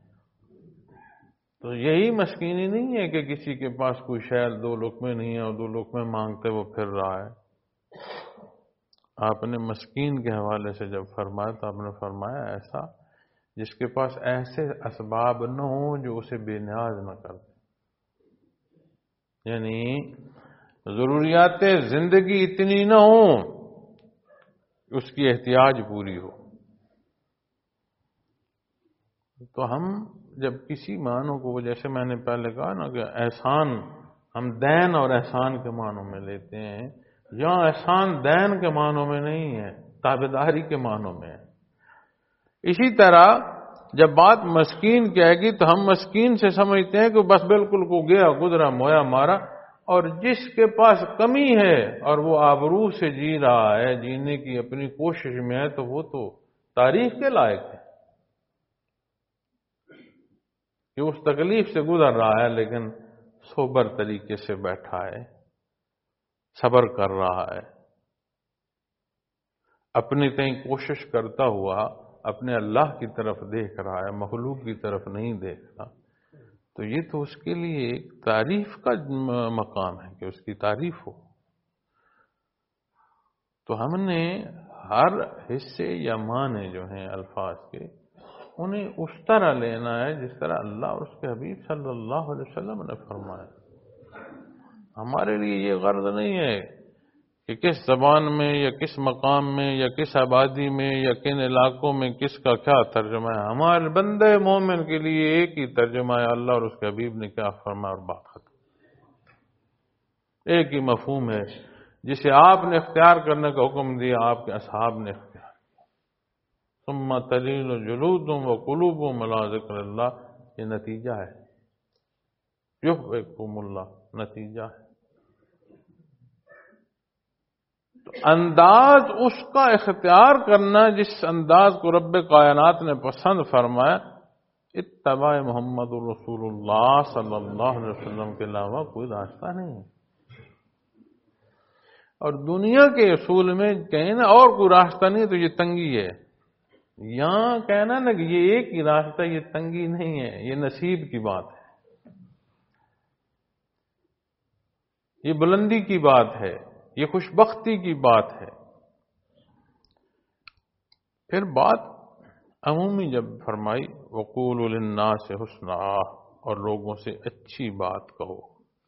تو یہی مسکینی نہیں ہے کہ کسی کے پاس کوئی شاید دو لقمے نہیں ہے اور دو لقمے مانگتے وہ پھر رہا ہے. آپ نے مسکین کے حوالے سے جب فرمایا تو آپ نے فرمایا ایسا جس کے پاس ایسے اسباب نہ ہوں جو اسے بے نیاز نہ کر دیں. یعنی ضروریات زندگی اتنی نہ ہوں اس کی احتیاج پوری ہو. تو ہم جب کسی معنوں کو، جیسے میں نے پہلے کہا نا کہ احسان ہم دین اور احسان کے معنوں میں لیتے ہیں، یہاں احسان دین کے معنوں میں نہیں ہے، تابعداری کے معنوں میں ہے. اسی طرح جب بات مسکین کی آئے گی تو ہم مسکین سے سمجھتے ہیں کہ بس بالکل کو گیا گزرا مویا مارا، اور جس کے پاس کمی ہے اور وہ آبرو سے جی رہا ہے، جینے کی اپنی کوشش میں ہے، تو وہ تو تعریف کے لائق ہے کہ اس تکلیف سے گزر رہا ہے لیکن سوبر طریقے سے بیٹھا ہے، صبر کر رہا ہے، اپنی تئیں کوشش کرتا ہوا اپنے اللہ کی طرف دیکھ رہا ہے، مخلوق کی طرف نہیں دیکھتا، تو یہ تو اس کے لیے ایک تعریف کا مقام ہے کہ اس کی تعریف ہو۔ تو ہم نے ہر حصے یا معنی جو ہیں الفاظ کے انہیں اس طرح لینا ہے جس طرح اللہ اور اس کے حبیب صلی اللہ علیہ وسلم نے فرمایا۔ ہمارے لیے یہ غرض نہیں ہے کہ کس زبان میں یا کس مقام میں یا کس آبادی میں یا کن علاقوں میں کس کا کیا ترجمہ ہے، ہمارے بندے مومن کے لیے ایک ہی ترجمہ ہے، اللہ اور اس کے حبیب نے کیا فرمایا اور بات ختم۔ ایک ہی مفہوم ہے جسے آپ نے اختیار کرنے کا حکم دیا، آپ کے اصحاب نے اختیار کیا۔ ثم تلین جلودهم وقلوبهم الی ذکر اللہ، یہ نتیجہ ہے، یحببکم اللہ، نتیجہ ہے۔ تو انداز اس کا اختیار کرنا جس انداز کو رب کائنات نے پسند فرمایا، اتباع محمد رسول اللہ صلی اللہ علیہ وسلم کے علاوہ کوئی راستہ نہیں ہے۔ اور دنیا کے اصول میں کہیں نا اور کوئی راستہ نہیں تو یہ تنگی ہے، یہاں کہنا نا کہ یہ ایک ہی راستہ، یہ تنگی نہیں ہے، یہ نصیب کی بات ہے، یہ بلندی کی بات ہے، یہ خوش بختی کی بات ہے۔ پھر بات عمومی جب فرمائی، وقولوا للناس حسنا، اور لوگوں سے اچھی بات کہو۔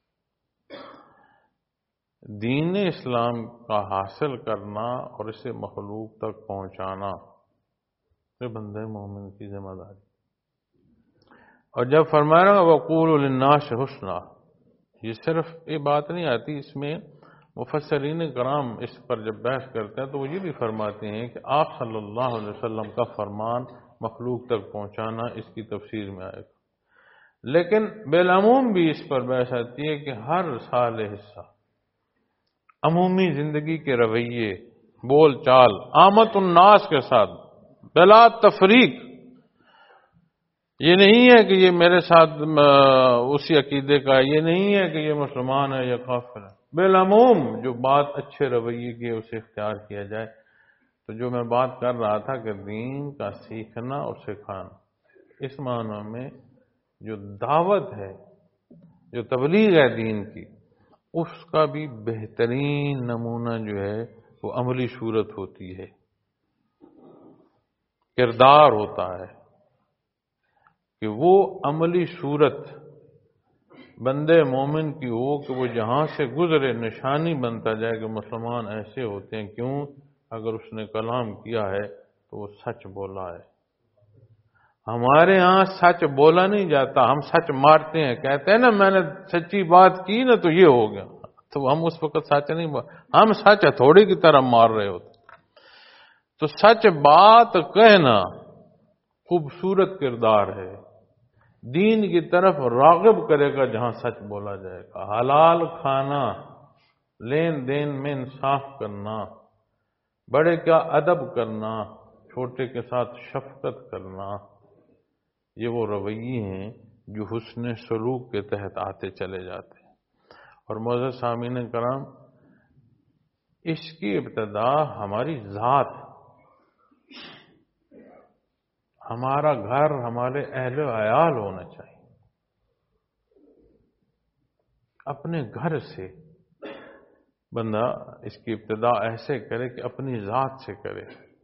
دین اسلام کا حاصل کرنا اور اسے مخلوق تک پہنچانا یہ بندے مومن کی ذمہ داری۔ اور جب فرمایا وقولوا للناس حسنا، یہ صرف یہ بات نہیں آتی، اس میں مفسرین کرام اس پر جب بحث کرتے ہیں تو وہ یہ بھی فرماتے ہیں کہ آپ صلی اللہ علیہ وسلم کا فرمان مخلوق تک پہنچانا اس کی تفسیر میں آئے گا، لیکن بالعموم بھی اس پر بحث آتی ہے کہ ہر سال حصہ عمومی زندگی کے رویے، بول چال، آمد الناس کے ساتھ بلا تفریق، یہ نہیں ہے کہ یہ میرے ساتھ اسی عقیدے کا ہے، یہ نہیں ہے کہ یہ مسلمان ہے یا کافر ہے، بالعموم جو بات اچھے رویے کی اسے اختیار کیا جائے۔ تو جو میں بات کر رہا تھا کہ دین کا سیکھنا اور سکھانا، اس معنی میں جو دعوت ہے، جو تبلیغ ہے دین کی، اس کا بھی بہترین نمونہ جو ہے وہ عملی صورت ہوتی ہے، کردار ہوتا ہے، کہ وہ عملی صورت بندے مومن کی ہو کہ وہ جہاں سے گزرے نشانی بنتا جائے کہ مسلمان ایسے ہوتے ہیں۔ کیوں؟ اگر اس نے کلام کیا ہے تو وہ سچ بولا ہے۔ ہمارے ہاں سچ بولا نہیں جاتا، ہم سچ مارتے ہیں، کہتے ہیں نا میں نے سچی بات کی نا تو یہ ہو گیا، تو ہم اس وقت سچ نہیں بول، ہم سچ تھوڑی کی طرح مار رہے ہوتے۔ تو سچ بات کہنا خوبصورت کردار ہے، دین کی طرف راغب کرے گا جہاں سچ بولا جائے گا۔ حلال کھانا، لین دین میں انصاف کرنا، بڑے کا ادب کرنا، چھوٹے کے ساتھ شفقت کرنا، یہ وہ رویے ہیں جو حسن سلوک کے تحت آتے چلے جاتے ہیں۔ اور معزز سامعین کرام، اس کی ابتدا ہماری ذات، ہمارا گھر، ہمارے اہل و عیال ہونا چاہیے۔ اپنے گھر سے بندہ اس کی ابتدا ایسے کرے کہ اپنی ذات سے کرے،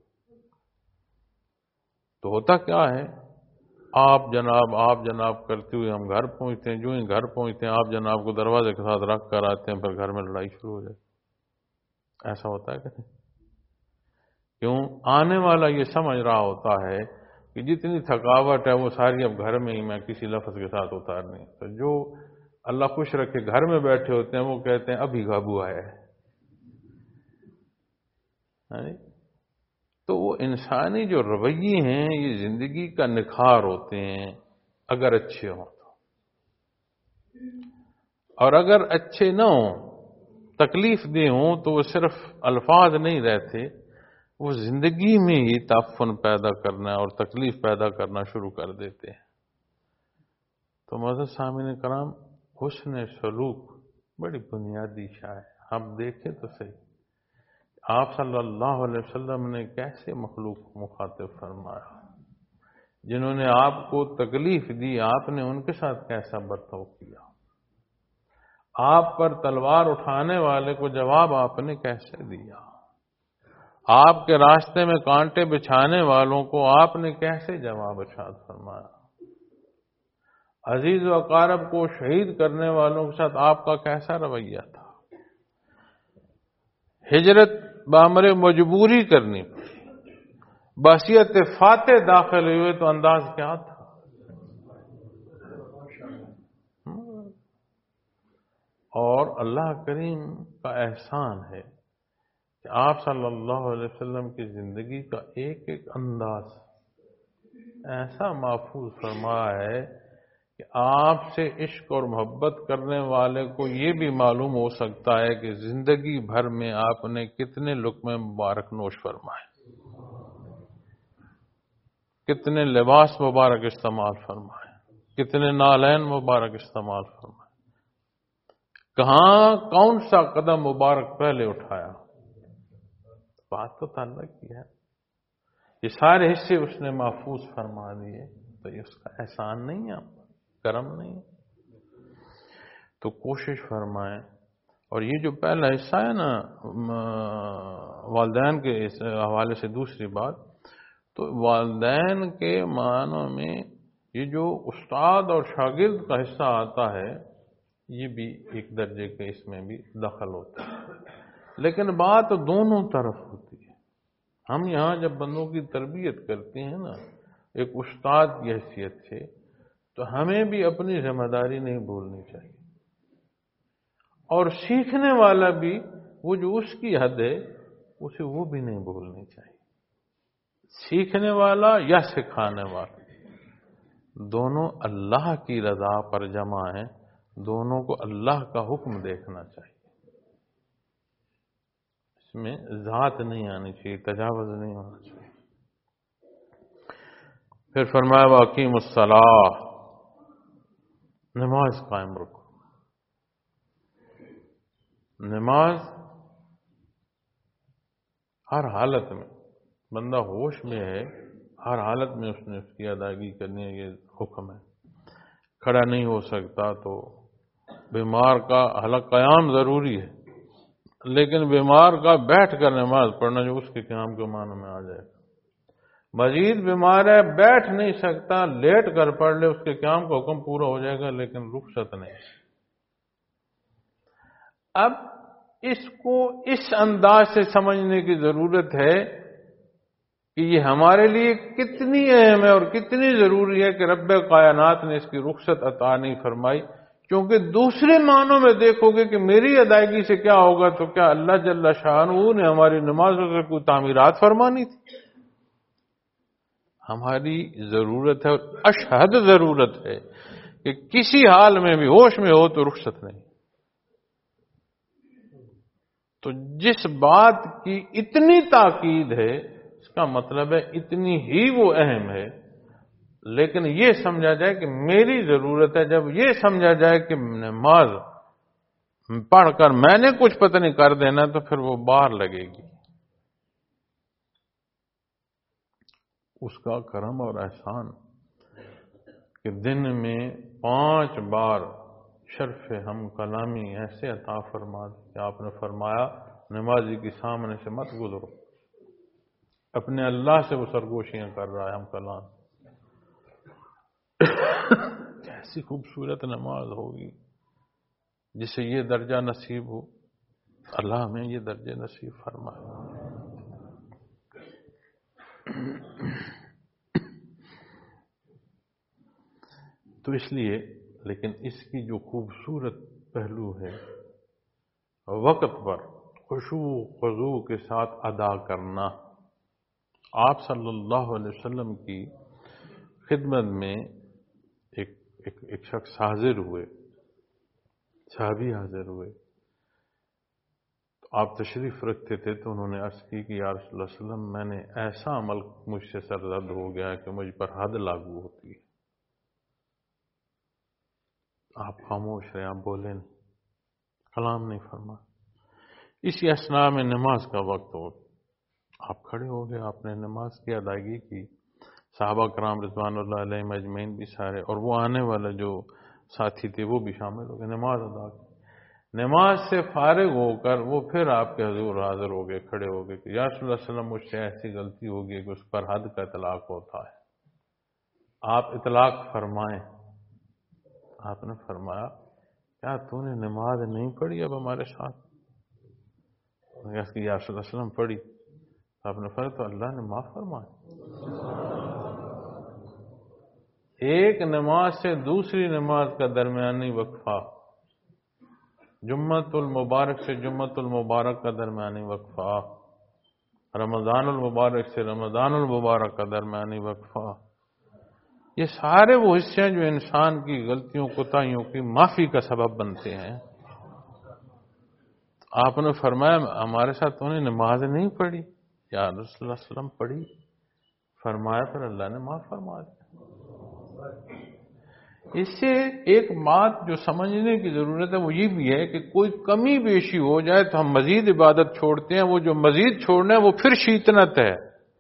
تو ہوتا کیا ہے، آپ جناب آپ جناب کرتے ہوئے ہم گھر پہنچتے ہیں، جو ہی گھر پہنچتے ہیں آپ جناب کو دروازے کے ساتھ رکھ کر آتے ہیں، پھر گھر میں لڑائی شروع ہو جائے۔ ایسا ہوتا ہے کہ کیوں؟ آنے والا یہ سمجھ رہا ہوتا ہے کہ جتنی تھکاوٹ ہے وہ ساری اب گھر میں ہی میں کسی لفظ کے ساتھ اتارنی۔ تو جو اللہ خوش رکھے گھر میں بیٹھے ہوتے ہیں وہ کہتے ہیں ابھی قابو آیا ہے۔ تو وہ انسانی جو رویے ہیں یہ زندگی کا نکھار ہوتے ہیں اگر اچھے ہوں تو، اور اگر اچھے نہ ہوں، تکلیف دہ ہوں، تو وہ صرف الفاظ نہیں رہتے، وہ زندگی میں ہی تعفن پیدا کرنا اور تکلیف پیدا کرنا شروع کر دیتے ہیں۔ تو معزز سامعین کرام، حسن سلوک بڑی بنیادی شے ہے۔ ہم دیکھیں تو صحیح، آپ صلی اللہ علیہ وسلم نے کیسے مخلوق کو مخاطب فرمایا، جنہوں نے آپ کو تکلیف دی آپ نے ان کے ساتھ کیسا برتاؤ کیا، آپ پر تلوار اٹھانے والے کو جواب آپ نے کیسے دیا، آپ کے راستے میں کانٹے بچھانے والوں کو آپ نے کیسے جواب ارشاد فرمایا، عزیز و اقارب کو شہید کرنے والوں کے ساتھ آپ کا کیسا رویہ تھا، ہجرت بامر مجبوری کرنی پڑی، بحثیت فاتح داخل ہوئے تو انداز کیا تھا۔ اور اللہ کریم کا احسان ہے کہ آپ صلی اللہ علیہ وسلم کی زندگی کا ایک ایک انداز ایسا محفوظ فرمایا ہے کہ آپ سے عشق اور محبت کرنے والے کو یہ بھی معلوم ہو سکتا ہے کہ زندگی بھر میں آپ نے کتنے لقمے مبارک نوش فرمائے، کتنے لباس مبارک استعمال فرمائے، کتنے نالین مبارک استعمال فرمائے، کہاں کون سا قدم مبارک پہلے اٹھایا۔ بات تو تعلق کی ہے، یہ سارے حصے اس نے محفوظ فرما دیے، تو یہ اس کا احسان نہیں ہے، کرم نہیں ہے۔ تو کوشش فرمائیں۔ اور یہ جو پہلا حصہ ہے نا والدین کے حوالے سے، دوسری بات تو والدین کے معنوں میں یہ جو استاد اور شاگرد کا حصہ آتا ہے یہ بھی ایک درجے کے اس میں بھی دخل ہوتا ہے، لیکن بات دونوں طرف ہوتی ہے۔ ہم یہاں جب بندوں کی تربیت کرتے ہیں نا ایک استاد کی حیثیت سے، تو ہمیں بھی اپنی ذمہ داری نہیں بھولنی چاہیے، اور سیکھنے والا بھی وہ جو اس کی حد ہے اسے وہ بھی نہیں بھولنی چاہیے۔ سیکھنے والا یا سکھانے والا دونوں اللہ کی رضا پر جمع ہیں، دونوں کو اللہ کا حکم دیکھنا چاہیے، اس میں ذات نہیں آنی چاہیے، تجاوز نہیں ہونا چاہیے۔ پھر فرمایا وَأَقِیمُوا الصَّلَاۃَ، نماز قائم رکھو۔ نماز ہر حالت میں، بندہ ہوش میں ہے ہر حالت میں اس نے اس کی ادائیگی کرنی ہے، یہ حکم ہے۔ کھڑا نہیں ہو سکتا تو بیمار کا حلق قیام ضروری ہے، لیکن بیمار کا بیٹھ کر نماز پڑھنا جو اس کے قیام کے معنی میں آ جائے گا۔ مزید بیمار ہے بیٹھ نہیں سکتا، لیٹ کر پڑھ لے، اس کے قیام کا حکم پورا ہو جائے گا، لیکن رخصت نہیں۔ اب اس کو اس انداز سے سمجھنے کی ضرورت ہے کہ یہ ہمارے لیے کتنی اہم ہے اور کتنی ضروری ہے کہ رب کائنات نے اس کی رخصت عطا نہیں فرمائی، کیونکہ دوسرے معنوں میں دیکھو گے کہ میری ادائیگی سے کیا ہوگا، تو کیا اللہ جل شانہ نے ہماری نمازوں سے کوئی تعمیرات فرمانی تھی؟ ہماری ضرورت ہے اور اشہد ضرورت ہے کہ کسی حال میں بھی ہوش میں ہو تو رخصت نہیں۔ تو جس بات کی اتنی تاکید ہے اس کا مطلب ہے اتنی ہی وہ اہم ہے، لیکن یہ سمجھا جائے کہ میری ضرورت ہے۔ جب یہ سمجھا جائے کہ نماز پڑھ کر میں نے کچھ پتہ نہیں کر دینا تو پھر وہ باہر لگے گی۔ اس کا کرم اور احسان کہ دن میں پانچ بار شرف ہم کلامی ایسے عطا فرما کہ آپ نے فرمایا نمازی کے سامنے سے مت گزرو، اپنے اللہ سے وہ سرگوشیاں کر رہا ہے ہم کلام۔ کیسی خوبصورت نماز ہوگی جسے یہ درجہ نصیب ہو، اللہ ہمیں یہ درجے نصیب فرمائے۔ تو اس لیے لیکن اس کی جو خوبصورت پہلو ہے وقت پر خشوع خضوع کے ساتھ ادا کرنا۔ آپ صلی اللہ علیہ وسلم کی خدمت میں ایک ایک, ایک شخص حاضر ہوئے، صحابی حاضر ہوئے، تو آپ تشریف رکھتے تھے تو انہوں نے عرض کی کہ یا رسول اللہ صلی اللہ علیہ وسلم میں نے ایسا عمل مجھ سے سرزد ہو گیا کہ مجھ پر حد لاگو ہوتی ہے. آپ خاموش رہے، آپ بولے نہیں، کلام نہیں فرما. اسی اسنا میں نماز کا وقت ہو، آپ کھڑے ہو گئے، آپ نے نماز کی ادائیگی کی. صحابہ کرام رضوان اللہ علیہم اجمعین بھی سارے، اور وہ آنے والے جو ساتھی تھے وہ بھی شامل ہو گئے، نماز ادا کی. نماز سے فارغ ہو کر وہ پھر آپ کے حضور حاضر ہو گئے، کھڑے ہو گئے کہ یا رسول اللہ صلی اللہ علیہ وسلم مجھ سے ایسی غلطی ہوگی کہ اس پر حد کا اطلاق ہوتا ہے، آپ اطلاق فرمائیں. آپ نے فرمایا کیا تو نے نماز نہیں پڑھی اب ہمارے ساتھ؟ یا رسول اللہ صلی اللہ علیہ وسلم پڑھی. آپ نے فرمایا تو اللہ نے معاف فرمایا. ایک نماز سے دوسری نماز کا درمیانی وقفہ، جمعۃ المبارک سے جمعۃ المبارک کا درمیانی وقفہ، رمضان المبارک سے رمضان المبارک کا درمیانی وقفہ، یہ سارے وہ حصے ہیں جو انسان کی غلطیوں کوتاہیوں کی معافی کا سبب بنتے ہیں. آپ نے فرمایا ہمارے ساتھ انہیں نماز نہیں پڑھی. یا رسول اللہ صلی اللہ علیہ وسلم پڑھی. فرمایا پھر اللہ نے معاف فرما دیا. اس سے ایک بات جو سمجھنے کی ضرورت ہے وہ یہ بھی ہے کہ کوئی کمی بیشی ہو جائے تو ہم مزید عبادت چھوڑتے ہیں. وہ جو مزید چھوڑنا ہے وہ پھر شیطنت ہے.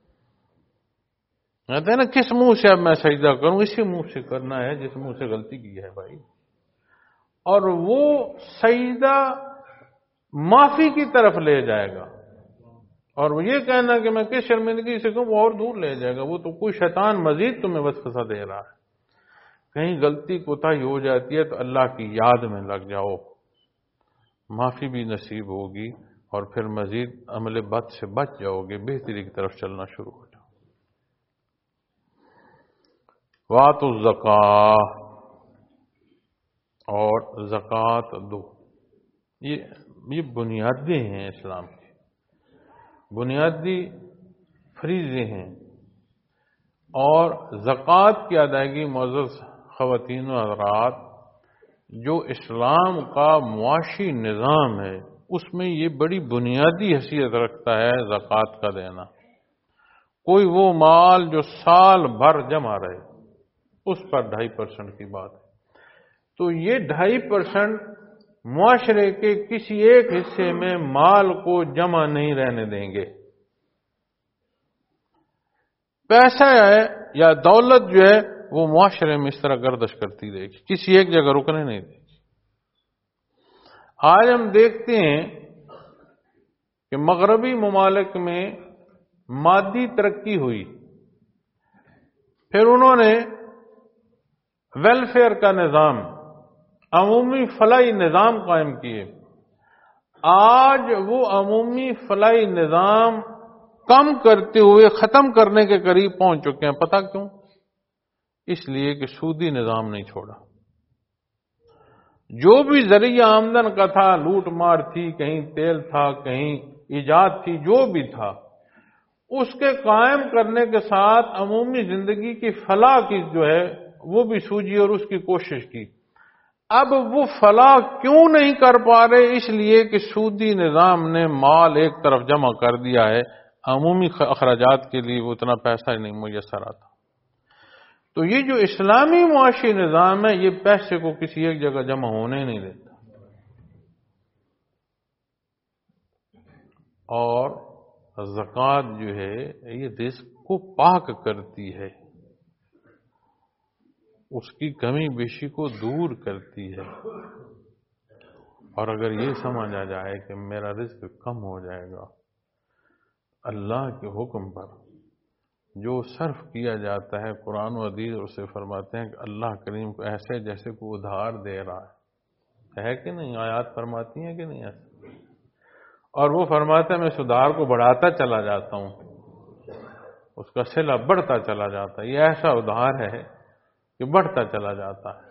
کہتے ہیں نا کس منہ سے اب میں سجدہ کروں؟ اسی منہ سے کرنا ہے جس منہ سے غلطی کی ہے بھائی. اور وہ سجدہ معافی کی طرف لے جائے گا، اور وہ یہ کہنا کہ میں کس شرمندگی سے کہوں وہ اور دور لے جائے گا. وہ تو کوئی شیطان مزید تمہیں وسوسہ دے رہا ہے. کہیں غلطی کوتاہی ہو جاتی ہے تو اللہ کی یاد میں لگ جاؤ، معافی بھی نصیب ہوگی، اور پھر مزید عمل بد سے بچ جاؤ گے، بہتری کی طرف چلنا شروع ہو جاؤ. وَآتُوا الزَّکَاۃَ، اور زکوٰۃ دو. یہ یہ بنیادیں ہیں اسلام کی، بنیادی فریضے ہیں. اور زکوٰۃ کی ادائیگی معزز خواتین و حضرات، جو اسلام کا معاشی نظام ہے اس میں یہ بڑی بنیادی حیثیت رکھتا ہے زکوٰۃ کا دینا. کوئی وہ مال جو سال بھر جمع رہے اس پر ڈھائی پرسنٹ کی بات ہے. تو یہ ڈھائی پرسنٹ معاشرے کے کسی ایک حصے میں مال کو جمع نہیں رہنے دیں گے. پیسہ ہے یا دولت جو ہے وہ معاشرے میں اس طرح گردش کرتی رہے گی، کسی ایک جگہ رکنے نہیں دے گی. آج ہم دیکھتے ہیں کہ مغربی ممالک میں مادی ترقی ہوئی، پھر انہوں نے ویلفیئر کا نظام، عمومی فلاحی نظام قائم کیے. آج وہ عمومی فلاحی نظام کم کرتے ہوئے ختم کرنے کے قریب پہنچ چکے ہیں. پتہ کیوں؟ اس لیے کہ سودی نظام نہیں چھوڑا. جو بھی ذریعہ آمدن کا تھا، لوٹ مار تھی، کہیں تیل تھا، کہیں ایجاد تھی، جو بھی تھا، اس کے قائم کرنے کے ساتھ عمومی زندگی کی فلاح کی جو ہے وہ بھی سوجی اور اس کی کوشش کی. اب وہ فلاح کیوں نہیں کر پا رہے؟ اس لیے کہ سودی نظام نے مال ایک طرف جمع کر دیا ہے، عمومی اخراجات کے لیے وہ اتنا پیسہ ہی نہیں میسر آتا. تو یہ جو اسلامی معاشی نظام ہے یہ پیسے کو کسی ایک جگہ جمع ہونے نہیں دیتا. اور زکوٰۃ جو ہے یہ رزق کو پاک کرتی ہے، اس کی کمی بیشی کو دور کرتی ہے. اور اگر یہ سمجھا جائے کہ میرا رزق کم ہو جائے گا، اللہ کے حکم پر جو صرف کیا جاتا ہے، قرآن و حدیث اسے فرماتے ہیں کہ اللہ کریم کو ایسے جیسے کو ادھار دے رہا ہے ہے کہ نہیں؟ آیات فرماتی ہیں کہ نہیں ایسے؟ اور وہ فرماتا ہے میں اس ادھار کو بڑھاتا چلا جاتا ہوں، اس کا صلہ بڑھتا چلا جاتا ہے. یہ ایسا ادھار ہے کہ بڑھتا چلا جاتا ہے.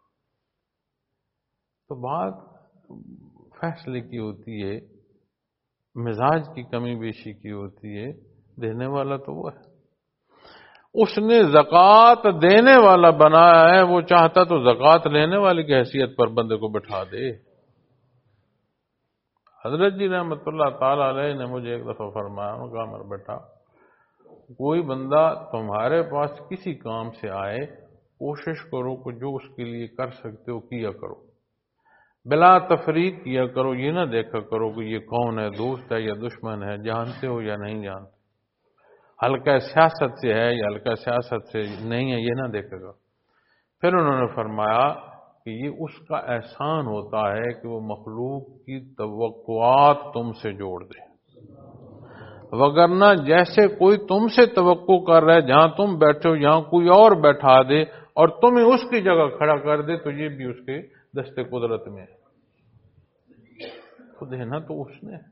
تو بات فیصلے کی ہوتی ہے، مزاج کی کمی بیشی کی ہوتی ہے. دینے والا تو وہ ہے، اس نے زکوٰۃ دینے والا بنایا ہے. وہ چاہتا تو زکوٰۃ لینے والے کی حیثیت پر بندے کو بٹھا دے. حضرت جی رحمۃ اللہ تعالی علیہ نے مجھے ایک دفعہ فرمایا، انہوں نے کہا میرا بیٹا کوئی بندہ تمہارے پاس کسی کام سے آئے، کوشش کرو کہ جو اس کے لیے کر سکتے ہو کیا کرو، بلا تفریق کیا کرو، یہ نہ دیکھا کرو کہ یہ کون ہے، دوست ہے یا دشمن ہے، جانتے ہو یا نہیں جانتے، ہلکا سیاست سے ہے یا ہلکا سیاست سے نہیں ہے، یہ نہ دیکھے گا۔ پھر انہوں نے فرمایا کہ یہ اس کا احسان ہوتا ہے کہ وہ مخلوق کی توقعات تم سے جوڑ دے، وگرنہ جیسے کوئی تم سے توقع کر رہا ہے جہاں تم بیٹھے ہو یہاں کوئی اور بیٹھا دے اور تمہیں اس کی جگہ کھڑا کر دے تو یہ بھی اس کے دست قدرت میں ہے۔ خود ہے نا تو اس نے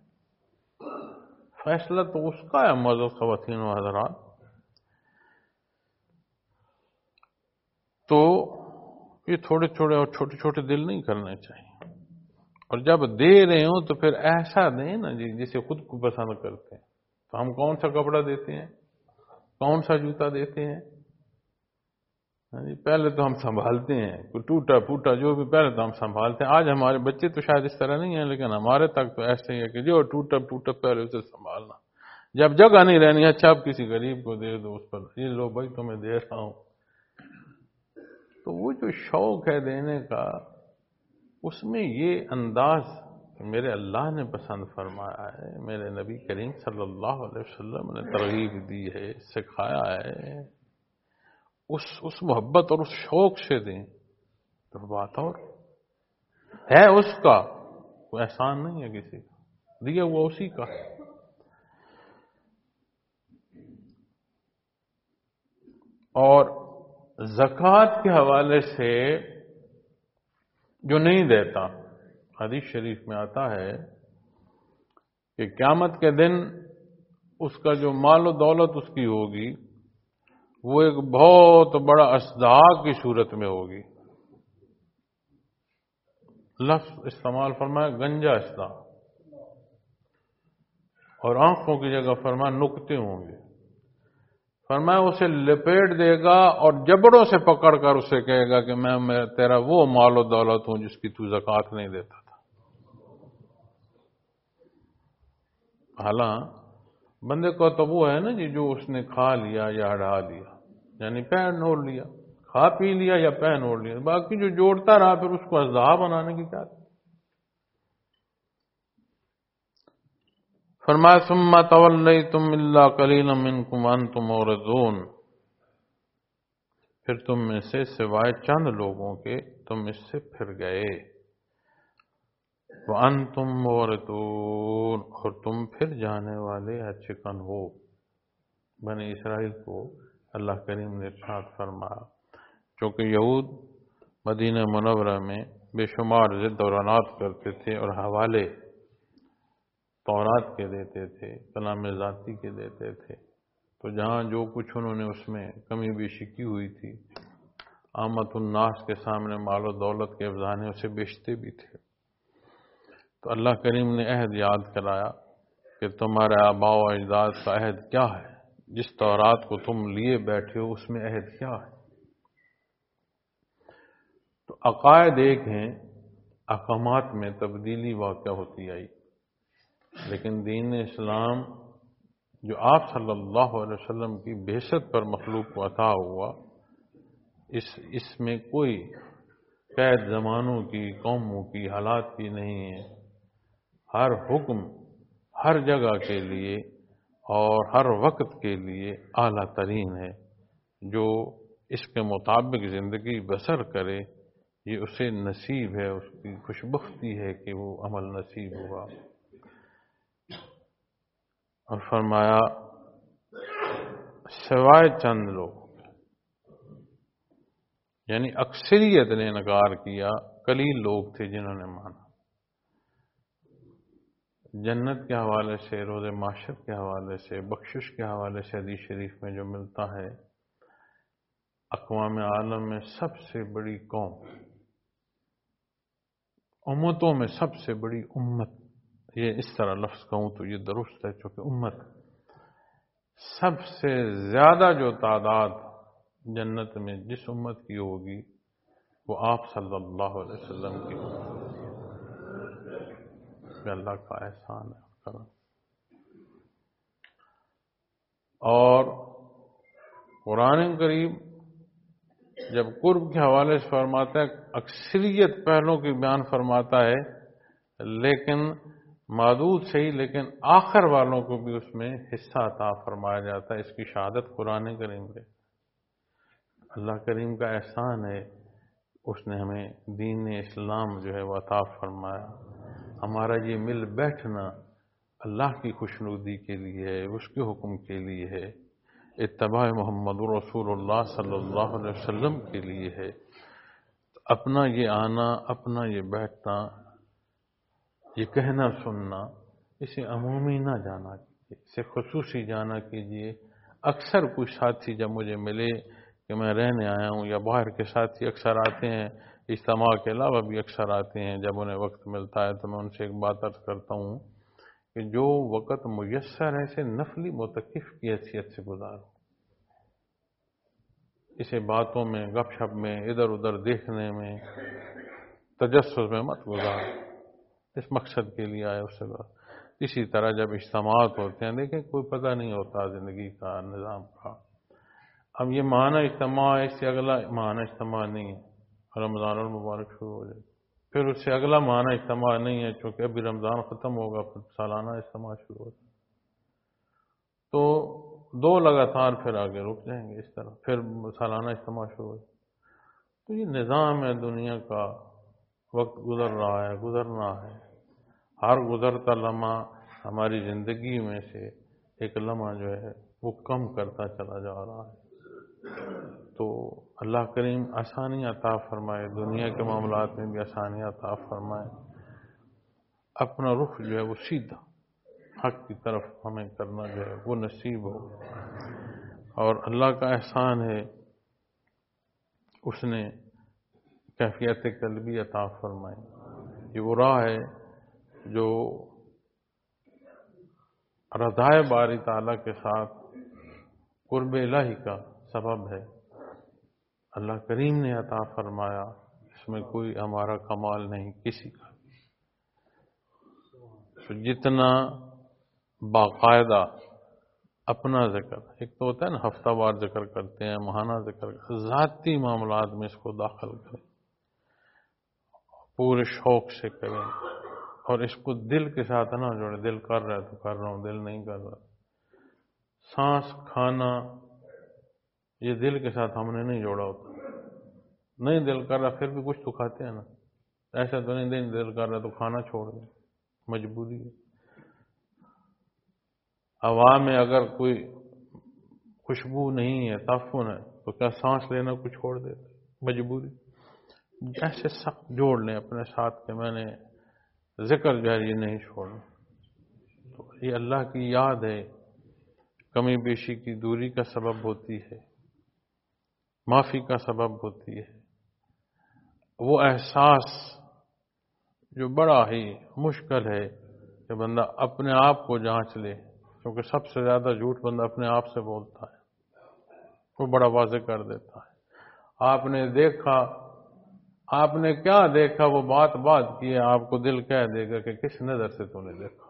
فیصلہ تو اس کا ہے۔ معزز خواتین و حضرات، تو یہ تھوڑے تھوڑے اور چھوٹے چھوٹے دل نہیں کرنے چاہیے، اور جب دے رہے ہوں تو پھر ایسا دیں نا جی جسے خود کو پسند کرتے ہیں۔ تو ہم کون سا کپڑا دیتے ہیں، کون سا جوتا دیتے ہیں، پہلے تو ہم سنبھالتے ہیں، کوئی ٹوٹا پھوٹا جو بھی پہلے تو ہم سنبھالتے ہیں۔ آج ہمارے بچے تو شاید اس طرح نہیں ہیں، لیکن ہمارے تک تو ایسے ہی ہے کہ جو ٹوٹا پھوٹا پہلے اسے سنبھالنا، جب جگہ نہیں رہنی اچھا آپ کسی غریب کو دے دو، اس پر یہ لو بھائی تمہیں دے رہا ہوں۔ تو وہ جو شوق ہے دینے کا، اس میں یہ انداز میرے اللہ نے پسند فرمایا ہے، میرے نبی کریم صلی اللہ علیہ وسلم نے ترغیب دی ہے، سکھایا ہے، اس اس محبت اور اس شوق سے دیں تو بات اور ہے، اس کا کوئی احسان نہیں ہے کسی کا، دیا ہوا اسی کا۔ اور زکوٰۃ کے حوالے سے جو نہیں دیتا، حدیث شریف میں آتا ہے کہ قیامت کے دن اس کا جو مال و دولت اس کی ہوگی وہ ایک بہت بڑا اژدہا کی صورت میں ہوگی۔ لفظ استعمال فرمایا گنجا اژدہا، اور آنکھوں کی جگہ فرمایا نقطے ہوں گے۔ فرمایا اسے لپیٹ دے گا اور جبڑوں سے پکڑ کر اسے کہے گا کہ میں تیرا وہ مال و دولت ہوں جس کی تو زکوٰۃ نہیں دیتا تھا۔ حالانکہ بندے کو تو وہ ہے نا جی جو اس نے کھا لیا یا اڑا لیا، یعنی پہن اوڑھ لیا، کھا پی لیا یا پہن اوڑھ لیا، باقی جو جوڑتا رہا پھر اس کو اژدہا بنانے کی کیا تھی۔ فرمایا ثم تولیتم الا قلیلا منکم وانتم معرضون، پھر تم میں سے سوائے چند لوگوں کے تم اس سے پھر گئے، وانتم معرضون، اور تم پھر جانے والے ہچکن ہو۔ بنی اسرائیل کو اللہ کریم نے ارشاد فرمایا، چونکہ یہود مدینہ منورہ میں بے شمار ضد اور عناد کرتے تھے اور حوالے تورات کے دیتے تھے، کلام ذاتی کے دیتے تھے، تو جہاں جو کچھ انہوں نے اس میں کمی بیشی کی ہوئی تھی عامت الناس کے سامنے مال و دولت کے افزانے اسے بیچتے بھی تھے۔ تو اللہ کریم نے عہد یاد کرایا کہ تمہارے آباء و اجداد کا عہد کیا ہے، جس تورات کو تم لیے بیٹھے ہو اس میں عہد کیا ہے۔ تو عقائد ایک ہیں، احکامات میں تبدیلی واقع ہوتی آئی، لیکن دین اسلام جو آپ صلی اللہ علیہ وسلم کی بعثت پر مخلوق کو عطا ہوا، اس اس میں کوئی قید زمانوں کی، قوموں کی، حالات کی نہیں ہے۔ ہر حکم ہر جگہ کے لیے اور ہر وقت کے لیے اعلیٰ ترین ہے۔ جو اس کے مطابق زندگی بسر کرے یہ اسے نصیب ہے، اس کی خوشبختی ہے کہ وہ عمل نصیب ہوا۔ اور فرمایا سوائے چند لوگ، یعنی اکثریت نے انکار کیا، قلیل لوگ تھے جنہوں نے مانا۔ جنت کے حوالے سے، روز محشر کے حوالے سے، بخشش کے حوالے سے حدیث شریف میں جو ملتا ہے، اقوام عالم میں سب سے بڑی قوم، امتوں میں سب سے بڑی امت، یہ اس طرح لفظ کہوں تو یہ درست ہے، چونکہ امت سب سے زیادہ جو تعداد جنت میں جس امت کی ہوگی وہ آپ صلی اللہ علیہ وسلم کی ہوگی۔ کہ اللہ کا احسان ہے کرم۔ اور قرآن کریم جب قرب کے حوالے سے فرماتا ہے اکثریت پہلوں کی بیان فرماتا ہے، لیکن معدود صحیح لیکن آخر والوں کو بھی اس میں حصہ عطا فرمایا جاتا ہے۔ اس کی شہادت قرآن کریم کے اللہ کریم کا احسان ہے، اس نے ہمیں دین اسلام جو ہے وہ عطا فرمایا۔ ہمارا یہ مل بیٹھنا اللہ کی خوشنودی کے لیے ہے، اس کے حکم کے لیے ہے، اتباع محمد رسول اللہ صلی اللہ علیہ وسلم کے لیے ہے۔ اپنا یہ آنا، اپنا یہ بیٹھنا، یہ کہنا سننا، اسے عمومی نہ جانا کیجیے، اسے خصوصی جانا کیجیے۔ اکثر کچھ ساتھی جب مجھے ملے کہ میں رہنے آیا ہوں، یا باہر کے ساتھی اکثر آتے ہیں، اجتماع کے علاوہ بھی اکثر آتے ہیں، جب انہیں وقت ملتا ہے تو میں ان سے ایک بات عرض کرتا ہوں کہ جو وقت میسر ہے اسے نفلی معتکف کی حیثیت سے گزارو، اسے باتوں میں، گپ شپ میں، ادھر ادھر دیکھنے میں، تجسس میں مت گزارو، اس مقصد کے لیے آئے اس سے بات۔ اسی طرح جب اجتماعات ہوتے ہیں، دیکھیں کوئی پتہ نہیں ہوتا زندگی کا، نظام کا۔ اب یہ ماہانہ اجتماع ہے، اس سے اگلا ماہانہ اجتماع نہیں ہے، رمضان المبارک شروع ہو جائے، پھر اس سے اگلا ماہانہ اجتماع نہیں ہے، چونکہ ابھی رمضان ختم ہوگا، پھر سالانہ اجتماع شروع ہو جائے، تو دو لگاتار پھر آگے رک جائیں گے، اس طرح پھر سالانہ اجتماع شروع ہو جائے۔ تو یہ نظام ہے دنیا کا، وقت گزر رہا ہے، گزرنا ہے، ہر گزرتا لمحہ ہماری زندگی میں سے ایک لمحہ جو ہے وہ کم کرتا چلا جا رہا ہے۔ تو اللہ کریم آسانی عطا فرمائے، دنیا کے معاملات میں بھی آسانی عطا فرمائے، اپنا رخ جو ہے وہ سیدھا حق کی طرف ہمیں کرنا جو ہے وہ نصیب ہو۔ اور اللہ کا احسان ہے، اس نے کیفیت قلبی عطا فرمائی۔ یہ وہ راہ ہے جو رضائے باری تعالیٰ کے ساتھ قرب الہی کا سبب ہے، اللہ کریم نے عطا فرمایا، اس میں کوئی ہمارا کمال نہیں کسی کا۔ تو جتنا باقاعدہ اپنا ذکر، ایک تو ہوتا ہے نا ہفتہ وار ذکر کرتے ہیں، ماہانہ ذکر کرتے ہیں، ذاتی معاملات میں اس کو داخل کریں، پورے شوق سے کریں، اور اس کو دل کے ساتھ نہ جوڑے، دل کر رہا ہے تو کر رہا ہوں، دل نہیں کر رہا۔ سانس کھانا یہ دل کے ساتھ ہم نے نہیں جوڑا ہوتا، نہیں دل کر رہا پھر بھی کچھ تو کھاتے ہیں نا، ایسا تو نہیں دل کر رہا تو کھانا چھوڑ دیں، مجبوری ہے۔ ہوا میں اگر کوئی خوشبو نہیں ہے، تعفن ہے، تو کیا سانس لینا کو چھوڑ دیتے؟ مجبوری۔ ایسے سخت جوڑ لیں اپنے ساتھ کہ میں نے ذکر جو ہے یہ نہیں چھوڑنا۔ تو یہ اللہ کی یاد ہے، کمی بیشی کی دوری کا سبب ہوتی ہے، معافی کا سبب ہوتی ہے۔ وہ احساس جو بڑا ہی مشکل ہے کہ بندہ اپنے آپ کو جانچ لے، کیونکہ سب سے زیادہ جھوٹ بندہ اپنے آپ سے بولتا ہے، وہ بڑا واضح کر دیتا ہے۔ آپ نے دیکھا، آپ نے کیا دیکھا، وہ بات بات کی ہے، آپ کو دل کہہ دے گا کہ کس نظر سے تو نے دیکھا۔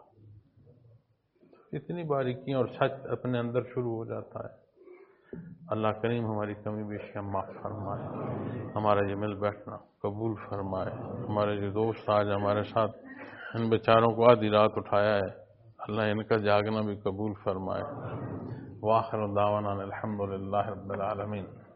اتنی باریکیاں اور سچ اپنے اندر شروع ہو جاتا ہے۔ اللہ کریم ہماری کمی بیشیاں معاف فرمائے، ہمارا یہ مل بیٹھنا قبول فرمائے۔ ہمارے جو دوست آج ہمارے ساتھ ان بیچاروں کو آدھی رات اٹھایا ہے، اللہ ان کا جاگنا بھی قبول فرمائے۔ وآخر دعوانا الحمد للہ رب العالمین۔